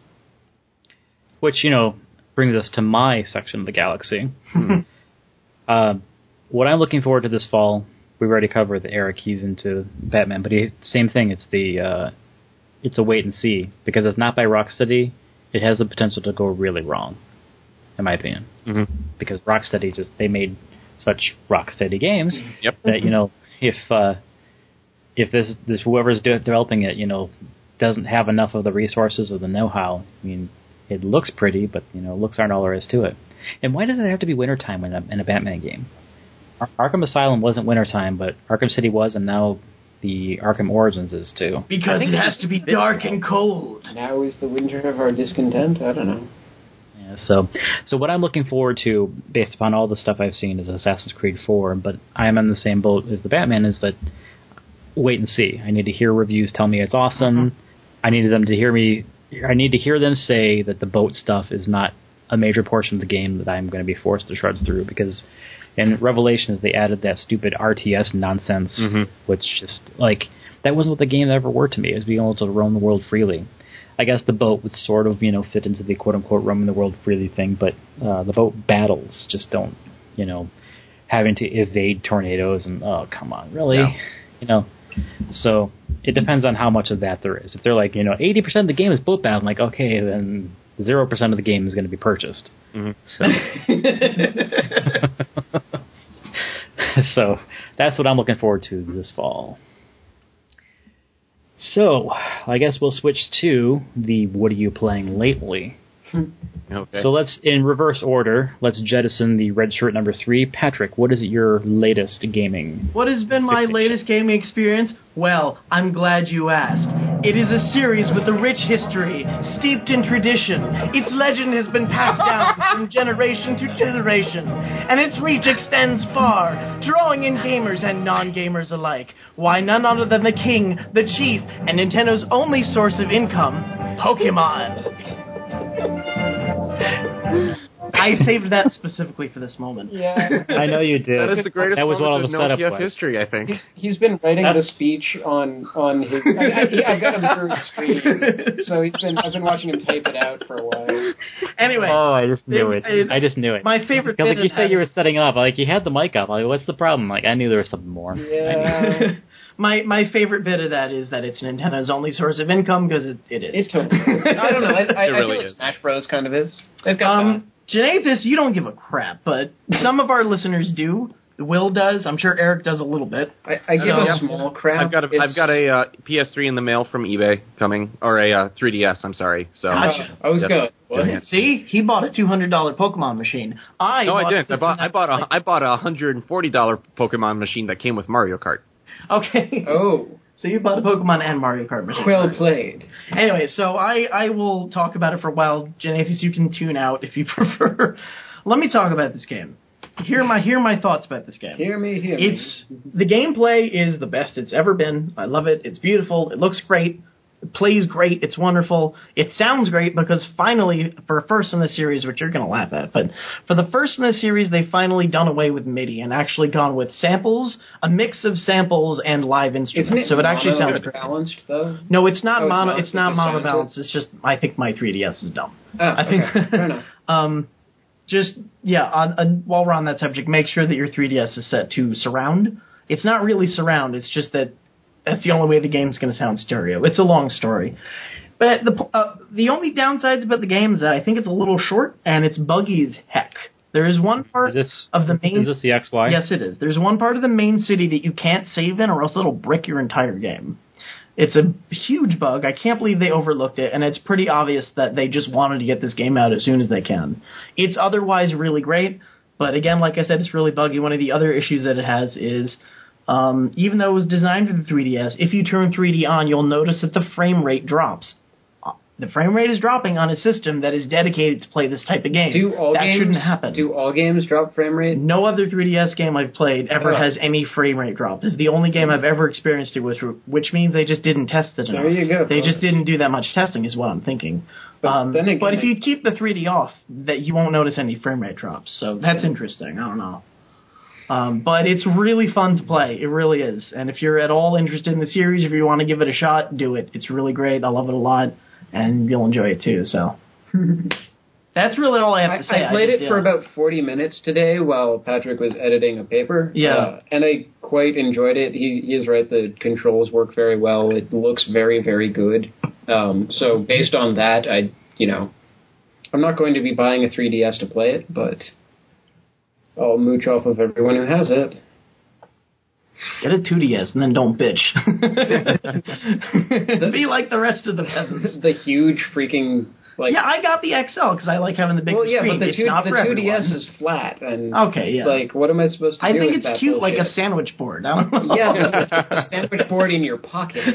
which, you know, brings us to my section of the galaxy. Hmm. uh, what I'm looking forward to this fall, we've already covered that Eric, he's into Batman, but he, same thing, it's the uh, it's a wait and see, because if not by Rocksteady, it has the potential to go really wrong, in my opinion. Mm-hmm. Because Rocksteady just, they made such Rocksteady games Yep. that, you know, if uh, if this, this whoever's de- developing it, you know, doesn't have enough of the resources or the know-how, I mean, it looks pretty, but, you know, looks aren't all there is to it. And why does it have to be wintertime in a, in a Batman game? Ar- Arkham Asylum wasn't wintertime, but Arkham City was, and now the Arkham Origins is too. Because it has to be dark and cold. now is the winter of our discontent. I don't know. Yeah, so, so what I'm looking forward to, based upon all the stuff I've seen, is Assassin's Creed four. But I am in the same boat as the Batman. Is that wait and see. I need to hear reviews tell me it's awesome. Mm-hmm. I need them to hear me. I need to hear them say that the boat stuff is not a major portion of the game that I'm going to be forced to shreds through. Because in Revelations they added that stupid R T S nonsense, Mm-hmm. which just like that wasn't what the game ever were to me. It was being able to roam the world freely. I guess the boat would sort of, you know, fit into the quote-unquote roaming the world freely thing, but uh, the boat battles just don't, you know, having to evade tornadoes and, oh, come on, really? No. You know, so it depends on how much of that there is. If they're like, you know, eighty percent of the game is boat battle, I'm like, okay, then zero percent of the game is going to be purchased. Mm-hmm. So. So that's what I'm looking forward to this fall. So, I guess we'll switch to the what are you playing lately? Okay. So let's, in reverse order, let's jettison the red shirt number three. Patrick, what is your latest gaming? What has been my Fixation. latest gaming experience? Well, I'm glad you asked. It is a series with a rich history, steeped in tradition. Its legend has been passed down from generation to generation, and its reach extends far, drawing in gamers and non-gamers alike. Why, none other than the king, the chief, and Nintendo's only source of income, Pokemon. I saved that specifically for this moment. Yeah. I know you did. That is the greatest That was one moment of the of setup Nokia was. history, I think. He's, he's been writing That's- the speech on on his. I, I, I've got him through his screen, so he's been. I've been watching him type it out for a while. Anyway, Oh, I just knew it. it- I just knew it. my favorite Because bit like you of said, that- you were setting up. Like you had the mic up. Like, what's the problem? Like I knew there was something more. Yeah, my my favorite bit of that is that it's Nintendo's only source of income because it, it is. it's totally. I don't know. I, I, It I really feel like is. Smash Bros. Kind of is. They've got Um, Janathus, you don't give a crap, but some of our listeners do. Will does. I'm sure Eric does a little bit. that. I, I give So- a small crap. I've got a, It's- I've got a uh, P S three in the mail from eBay coming, or a uh, three D S. I'm sorry. So Gotcha. Oh, I was Yep. going. What? Yeah. See, he bought a two hundred dollars Pokemon machine. I no, bought I didn't. I a bought I bought a system I bought a one hundred forty dollars Pokemon machine that came with Mario Kart. that- Okay. Oh, So you bought a Pokemon and Mario Kart machine. well played. Anyway, so I, I will talk about it for a while. Janathus, you can tune out if you prefer. Let me talk about this game. Hear my hear my thoughts about this game. Hear me, hear me. It's the gameplay is the best it's ever been. I love it. It's beautiful. It looks great. It plays great. It's wonderful. It sounds great because finally, for a first in the series, which you're going to laugh at, but for the first in the series, they finally done away with MIDI and actually gone with samples, a mix of samples and live instruments. Isn't it so it actually mono sounds great. balanced though? No, it's not Oh, it's mono. not? It's It not just mono sounds balanced. It's just I think my three D S is dumb. Oh, I think. okay. Fair enough. um, just yeah. On, on while we're on that subject, make sure that your three D S is set to surround. It's not really surround. It's just that that's the only way the game's going to sound stereo. It's a long story. But the uh, the only downsides about the game is that I think it's a little short and it's buggy as heck. There is one part Is this of the main. Is this the X Y? Yes, it is. There's one part of the main city that you can't save in, or else it'll brick your entire game. It's a huge bug. I can't believe they overlooked it, and it's pretty obvious that they just wanted to get this game out as soon as they can. It's otherwise really great, but again, like I said, it's really buggy. One of the other issues that it has is, um, even though it was designed for the three D S, if you turn three D on, you'll notice that the frame rate drops. The frame rate is dropping on a system that is dedicated to play this type of game. Do all that games shouldn't happen. Do all games drop frame rate? No other three D S game I've played ever Oh. has any frame rate drop. This is the only game I've ever experienced it with, which means they just didn't test it enough. There you go. They just didn't do that much testing, is what I'm thinking. But um, then again- but if you keep the three D off, that you won't notice any frame rate drops. So that's interesting. I don't know. Um, but it's really fun to play. It really is. And if you're at all interested in the series, if you want to give it a shot, do it. It's really great. I love it a lot, and you'll enjoy it too. So that's really all I have I, to say. I played just, it for yeah. about forty minutes today while Patrick was editing a paper. Yeah. Uh, and I quite enjoyed it. He, he is right. The controls work very well. It looks very, very good. Um, so based on that, I, you know, I'm not going to be buying a three D S to play it, but I'll mooch off of everyone who has it. Get a two D S and then don't bitch. Be like the rest of the peasants. The huge freaking, like... Yeah, I got the X L because I like having the big well, yeah, screen. but the, it's two, not the for two D S everyone. is flat, and Okay, yeah. like, what am I supposed to I do think with it's that cute, like a bullshit? sandwich board. I don't know. Yeah, a sandwich board in your pocket.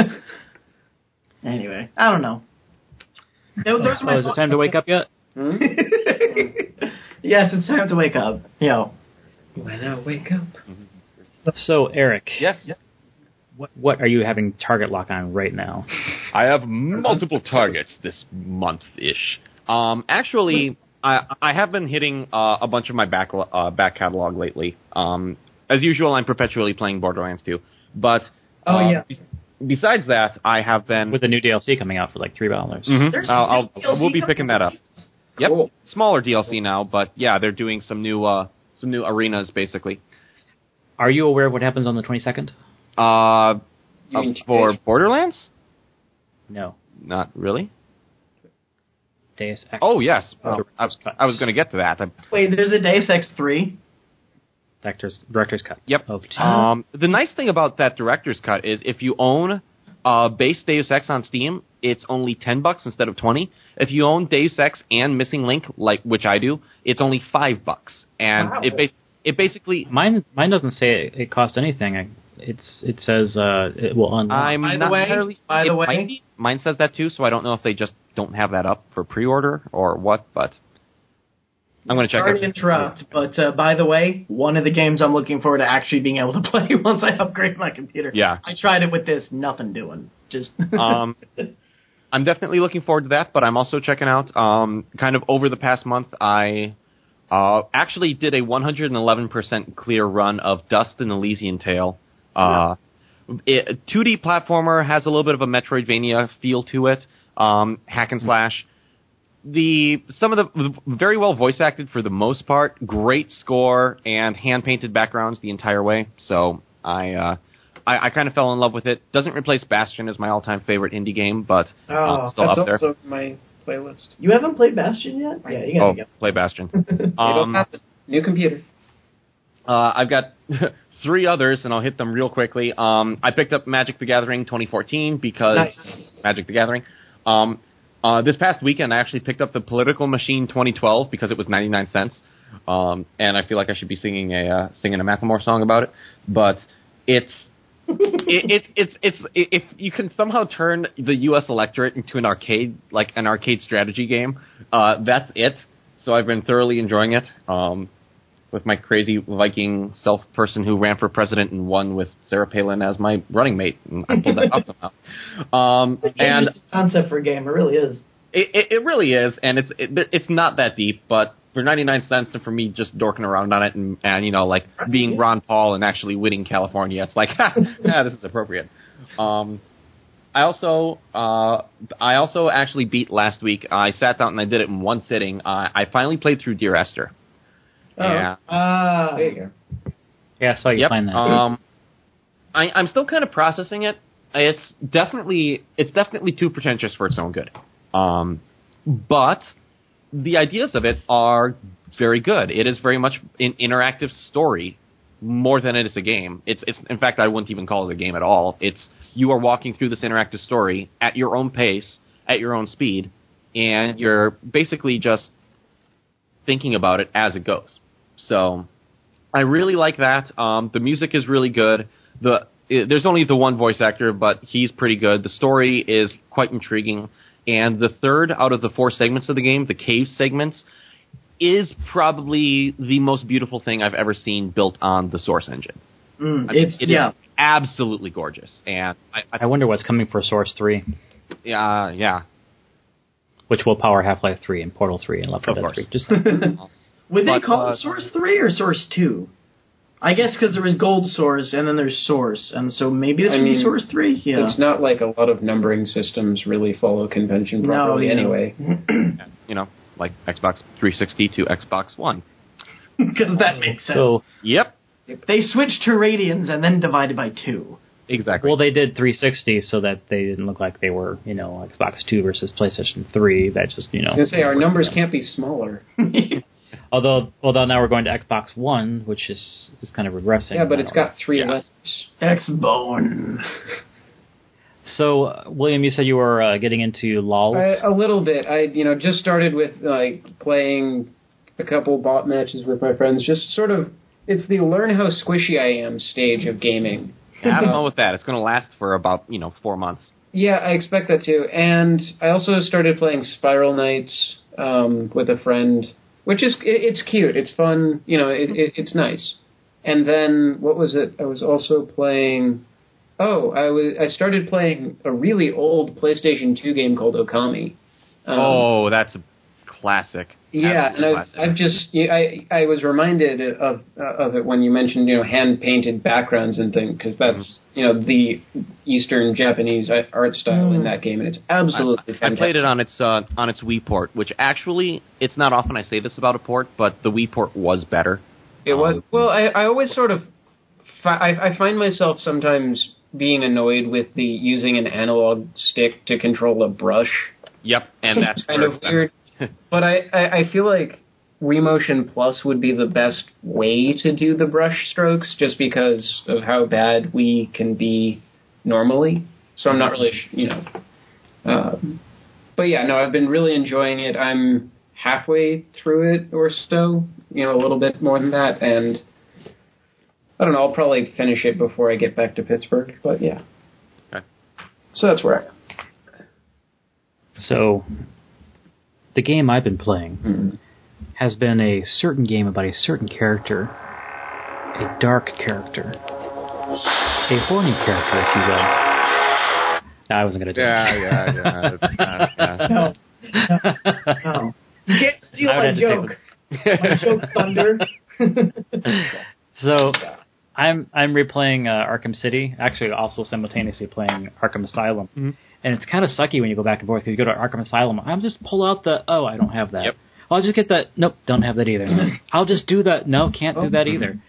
Anyway, I don't know. Those those are my Oh, is it time to wake up yet? Hmm? Yes, it's time to wake up. You know. When I wake up. So, Eric, Yes. what, what are you having target lock on right now? I have multiple targets this month-ish. Um, actually, I I have been hitting uh, a bunch of my back uh, back catalog lately. Um, as usual, I'm perpetually playing Borderlands two. But Oh, uh, yeah. be- besides that, I have been With the new D L C coming out for like three dollars. Mhm. There's I'll, I'll, D L C we'll be coming picking out. that up. Yep, Cool. smaller D L C now, but yeah, they're doing some new uh, some new arenas basically. Are you aware of what happens on the twenty-second? Uh, You uh, mean for Teenage- Borderlands? No. Not really. Deus Ex. Oh yes, Uh, well, I, Director's Cut. I was going to get to that. I, Wait, there's a Deus Ex three? Director's, director's cut. Yep. Of two. Um, the nice thing about that director's cut is if you own uh, base Deus Ex on Steam, it's only ten bucks instead of twenty. If you own Deus Ex and Missing Link, like which I do, it's only five bucks. And Wow. it ba- it basically Mine mine doesn't say it, it costs anything. I, it's it says uh, it will unlock. I'm By the not way- entirely. by the it way- might be. Mine says that too, so I don't know if they just don't have that up for pre-order or what. But I'm going to check. Sorry to out. interrupt, but uh, by the way, one of the games I'm looking forward to actually being able to play once I upgrade my computer. Yeah. I tried it with this, nothing doing. Just Um, I'm definitely looking forward to that, but I'm also checking out, um, kind of over the past month, I uh, actually did a one hundred eleven percent clear run of Dust and Elysian Tale. Uh, it, two D platformer, has a little bit of a Metroidvania feel to it, um, hack and slash. The some of the very well voice acted for the most part, great score and hand painted backgrounds the entire way. So I uh, I, I kind of fell in love with it. Doesn't replace Bastion as my all time favorite indie game, but Oh, uh, still That's up there. also my playlist. You haven't played Bastion yet? Yeah, you Oh, gotta go. play Bastion. It'll Um, happen. New computer. Uh, I've got three others, and I'll hit them real quickly. Um, I picked up Magic the Gathering twenty fourteen because Nice. Magic the Gathering. Um, uh, this past weekend, I actually picked up the Political Machine twenty twelve because it was ninety-nine cents, um, and I feel like I should be singing a uh, singing a Macklemore song about it. But it's it, it, it's it's if you can somehow turn the U S electorate into an arcade like an arcade strategy game, uh, that's it. So I've been thoroughly enjoying it. Um, with my crazy Viking self person who ran for president and won with Sarah Palin as my running mate. And I pulled that off somehow. Um, It's and just a concept for a game. It really is. it, it, it really is, and it's it, it's not that deep, but for ninety-nine cents and for me just dorking around on it and, and you know, like being Ron Paul and actually winning California, it's like, ha, yeah, this is appropriate. Um, I also uh, I also actually beat last week. I sat down and I did it in one sitting. Uh, I finally played through Dear Esther. Oh, Yeah. Ah. there you go. Yeah, I saw you Yep. find that. Um, I, I'm still kind of processing it. It's definitely it's definitely too pretentious for its own good. Um, but the ideas of it are very good. It is very much an interactive story more than it is a game. It's it's in fact I wouldn't even call it a game at all. It's you are walking through this interactive story at your own pace, at your own speed, and you're basically just thinking about it as it goes. So I really like that. Um, the music is really good. The it, there's only the one voice actor, but he's pretty good. The story is quite intriguing. And the third out of the four segments of the game, the cave segments, is probably the most beautiful thing I've ever seen built on the Source engine. Mm, I mean, it's it is yeah. absolutely gorgeous. And I, I, I wonder what's coming for Source three, yeah, yeah. which will power Half-Life three and Portal three and Left four Of Dead course. three. Just Would they But, call uh, it Source three or Source two? I guess because there was Gold Source and then there's Source, and so maybe this I would be mean, Source three. Yeah. It's not like a lot of numbering systems really follow convention properly yeah. anyway. You know, like Xbox three sixty to Xbox One. Because that makes sense. so Yep, They switched to radians and then divided by two. exactly. well, they did three sixty so that they didn't look like they were, you know, Xbox two versus PlayStation three. That just, you know. I was gonna say our numbers can't be smaller. Although, although now we're going to Xbox One, which is is kind of regressing. Yeah, but it's got three Yeah. letters. X-Bone. So, uh, William, you said you were uh, getting into LOL. I, a little bit. I you know just started with like playing a couple bot matches with my friends. Just sort of, it's the learn how squishy I am stage of gaming. Have fun with that. It's going to last for about, you know, four months. Yeah, I expect that too. And I also started playing Spiral Knights um, with a friend, which is it, it's cute. It's fun. You know, it, it, it's nice. And then what was it? I was also playing. Oh, I was. I started playing a really old PlayStation two game called Okami. Um, Oh, that's a classic. Yeah, Absolute and I've, classic. I've just I I was reminded of of it when you mentioned, you know, hand painted backgrounds and things, because that's you know the Eastern Japanese art style in that game, and it's absolutely I, I fantastic. played it on its uh, on its Wii port, which actually it's not often I say this about a port, but the Wii port was better. It was Um, well. I I always sort of fi- I I find myself sometimes being annoyed with the using an analog stick to control a brush. Yep, and that's kind where of it's done. weird. But I, I, I feel like WeMotion Plus would be the best way to do the brush strokes, just because of how bad we can be normally. So I'm not really, sh- you know. Um, but yeah, no, I've been really enjoying it. I'm halfway through it or so, you know, a little bit more than that, and I don't know. I'll probably finish it before I get back to Pittsburgh. But yeah. Okay. So that's where I am. So, the game I've been playing Mm-hmm. has been a certain game about a certain character, a dark character, a horny character, if you will. I wasn't going to do Yeah, it. yeah, yeah. It's kind of, No. No. No. You can't steal I would my have to joke. My joke, Thunder. So I'm I'm replaying uh, Arkham City, actually also simultaneously playing Arkham Asylum. Mm-hmm. And it's kind of sucky when you go back and forth because you go to Arkham Asylum. I'll just pull out the, oh, I don't have that. Yep. I'll just get that, nope, don't have that either. I'll just do that, no, can't do that either.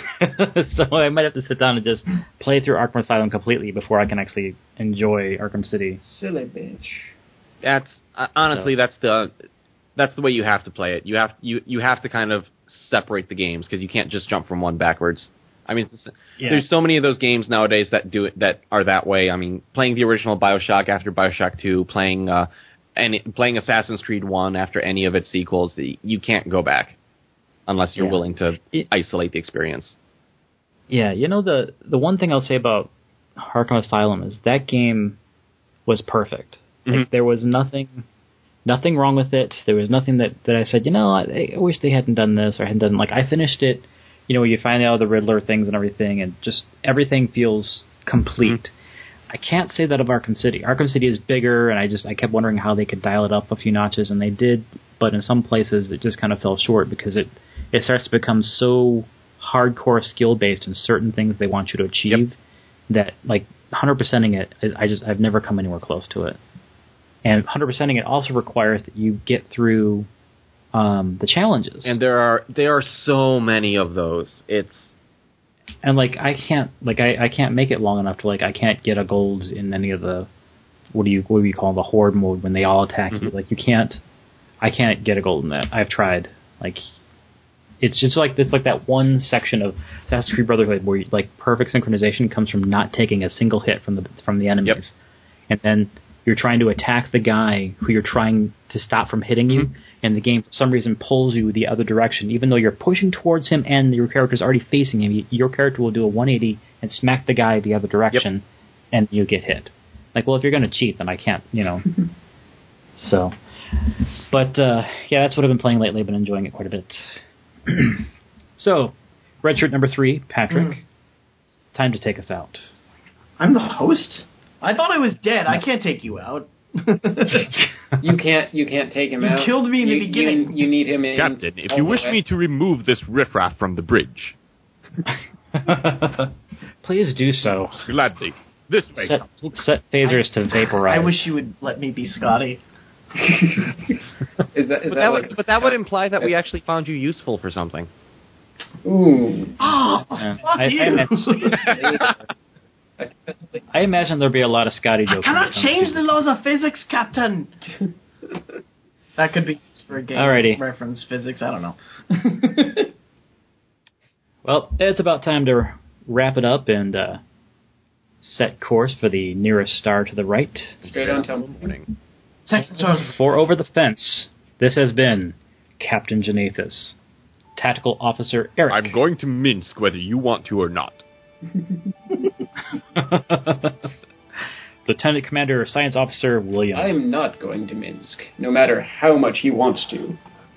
So I might have to sit down and just play through Arkham Asylum completely before I can actually enjoy Arkham City. Silly bitch. That's uh, honestly So. that's the that's the way you have to play it. You have you you have to kind of separate the games because you can't just jump from one backwards. I mean, it's, Yeah. there's so many of those games nowadays that do it that are that way. I mean, playing the original BioShock after BioShock two, playing uh, any playing Assassin's Creed one after any of its sequels, the, you can't go back unless you're Yeah. willing to It- isolate the experience. Yeah, you know, the the one thing I'll say about Arkham Asylum is that game was perfect. Like, Mhm. there was nothing nothing wrong with it. There was nothing that, that I said, you know, I, I wish they hadn't done this or hadn't done, like, I finished it, you know, you find out the Riddler things and everything, and just everything feels complete. I can't say that of Arkham City. Arkham City is bigger, and I just I kept wondering how they could dial it up a few notches, and they did, but in some places it just kind of fell short because it, it starts to become so hardcore skill-based in certain things they want you to achieve that, like, one hundred percenting it, I just, I've never come anywhere close to it. And one hundred percenting it also requires that you get through um, the challenges. And there are there are so many of those. It's And like I can't like I, I can't make it long enough to like I can't get a gold in any of the what do you what do you call the horde mode when they all attack Mm-hmm. you. Like you can't I can't get a gold in that. I've tried. Like it's just like it's like that one section of Assassin's Creed Brotherhood where you, like perfect synchronization comes from not taking a single hit from the from the enemies. Yep. And then you're trying to attack the guy who you're trying to stop from hitting you, Mm-hmm. and the game for some reason pulls you the other direction, even though you're pushing towards him and your character's already facing him. Your character will do a one eighty and smack the guy the other direction, and you get hit. Like, well, if you're going to cheat, then I can't, you know. So, but uh, yeah, that's what I've been playing lately. I've been enjoying it quite a bit. So, red shirt number three, Patrick. Mm. Time to take us out. I'm the host? I thought I was dead. I can't take you out. You can't. You can't take him You out. killed me in the You- beginning. You, you need him in. Captain, if all you the wish way. me to remove this riffraff from the bridge, Please do so. gladly. This way. Set, set phasers to vaporize. I wish you would let me be Scotty. Is that? Is but that, that like, would but that would imply that we actually found you useful for something. Ooh. Oh, Yeah. fuck I- I- you! I imagine there'll be a lot of Scotty jokes. I when it cannot comes change to- the laws of physics, Captain. That could be used for a game Alrighty. reference physics. I don't know. Well, it's about time to wrap it up and uh, set course for the nearest star to the right. Straight on temple. Morning. Second source. For Over the Fence, this has been Captain Janathus, Tactical Officer Eric. I'm going to Minsk whether you want to or not. Lieutenant Commander Science Officer William. I'm not going to Minsk, no matter how much he wants to.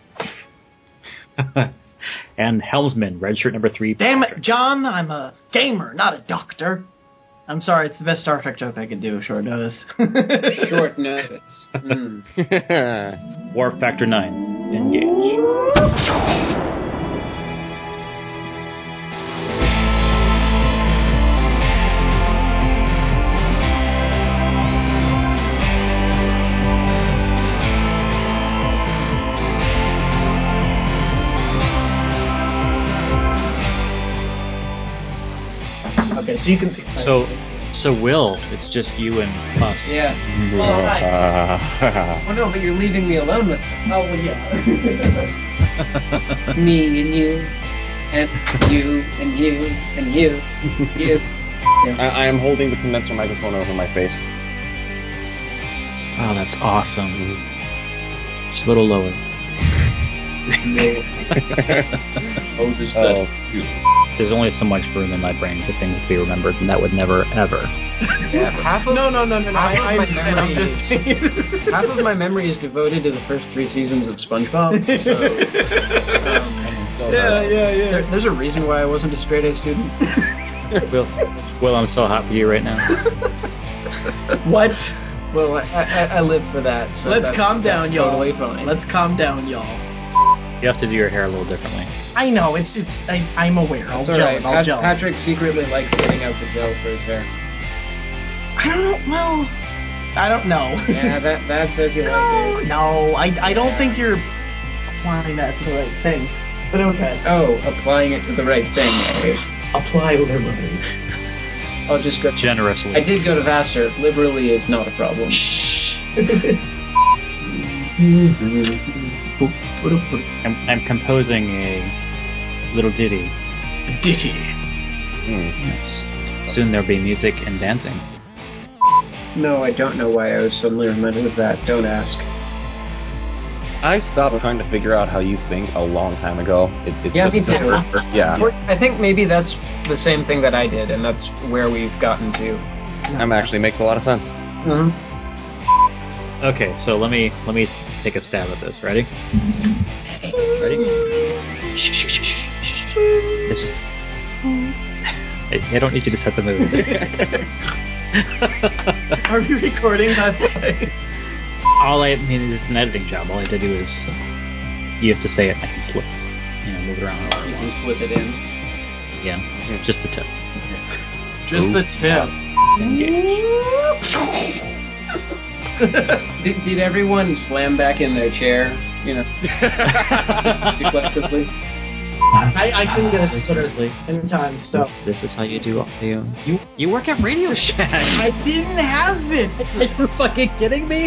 And Helmsman, red shirt number three. Damn Patrick. it, John! I'm a gamer, not a doctor. I'm sorry, it's the best Star Trek joke I could do. Short notice. Short notice. Mm. Warp Factor nine. Engage. Okay, so you can see. So, so Will, it's just you and us. Yeah. All right. Oh no, but you're leaving me alone with Oh well, yeah. me and you, and you and you and you, you. I, I am holding the condenser microphone over my face. Oh, that's awesome. Just a little lower. Oh, just Oh. There's only so much room in my brain for things to be remembered, and that would never, ever. Yeah, half of No, no, no, no, no. half I, of I my understand. I'm memory just. is, half of my memory is devoted to the first three seasons of SpongeBob. So, um, Yeah, yeah, yeah. there, there's a reason why I wasn't a straight A student. Will, Will, I'm so hot for you right now. What? Well, I, I, I live for that. So Let's that's, calm down, that's y'all. Totally fine. Let's calm down, y'all. You have to do your hair a little differently. I know, it's it's. I, I'm aware. I'll It's gel alright. it. I'll Pat- gel it. Patrick secretly likes getting out the gel for his hair. I don't know. Well, I don't know. Yeah, that that says you no, like it. no, I, I don't think you're applying that to the right thing. But okay. Oh, applying it to the right thing. eh? Apply liberally. I'll just go. Generously. I did go to Vassar. Liberally is not a problem. I'm, I'm composing a little ditty. Ditty. Yes. Soon there'll be music and dancing. No, I don't know why I was suddenly reminded of that. Don't ask. I stopped trying to figure out how you think a long time ago. It, it's Yeah, just me too. Yeah. I think maybe that's the same thing that I did, and that's where we've gotten to. That actually makes a lot of sense. Mm-hmm. Okay, so let me let me take a stab at this. Ready? Ready? This is. I, I don't need you to set the mood. Are we recording, by the way? All I mean is an editing job. All I have to do is you have to say it. I can slip it. You know, move it around. however You I can want. slip it in. Yeah, just the tip. Just the tip. Did, did everyone slam back in their chair? You know, reflexively. I, I couldn't get a sitter in time, so. This is how you do it. You you you work at Radio Shack. I didn't have it! Are you fucking kidding me?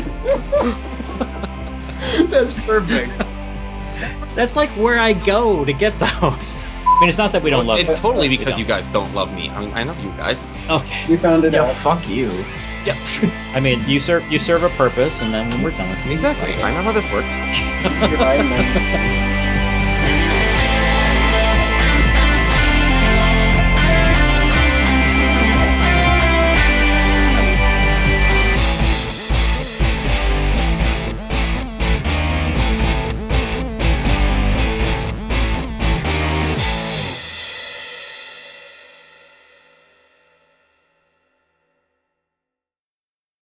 That's perfect. That's like where I go to get those. I mean, it's not that we don't love. It's totally we because don't. you guys don't love me. I mean, I love you guys. Okay. You found it Yeah, out. fuck you. I mean, you serve you serve a purpose, and then when we're done with it, Exactly. I know how this works. Goodbye, man.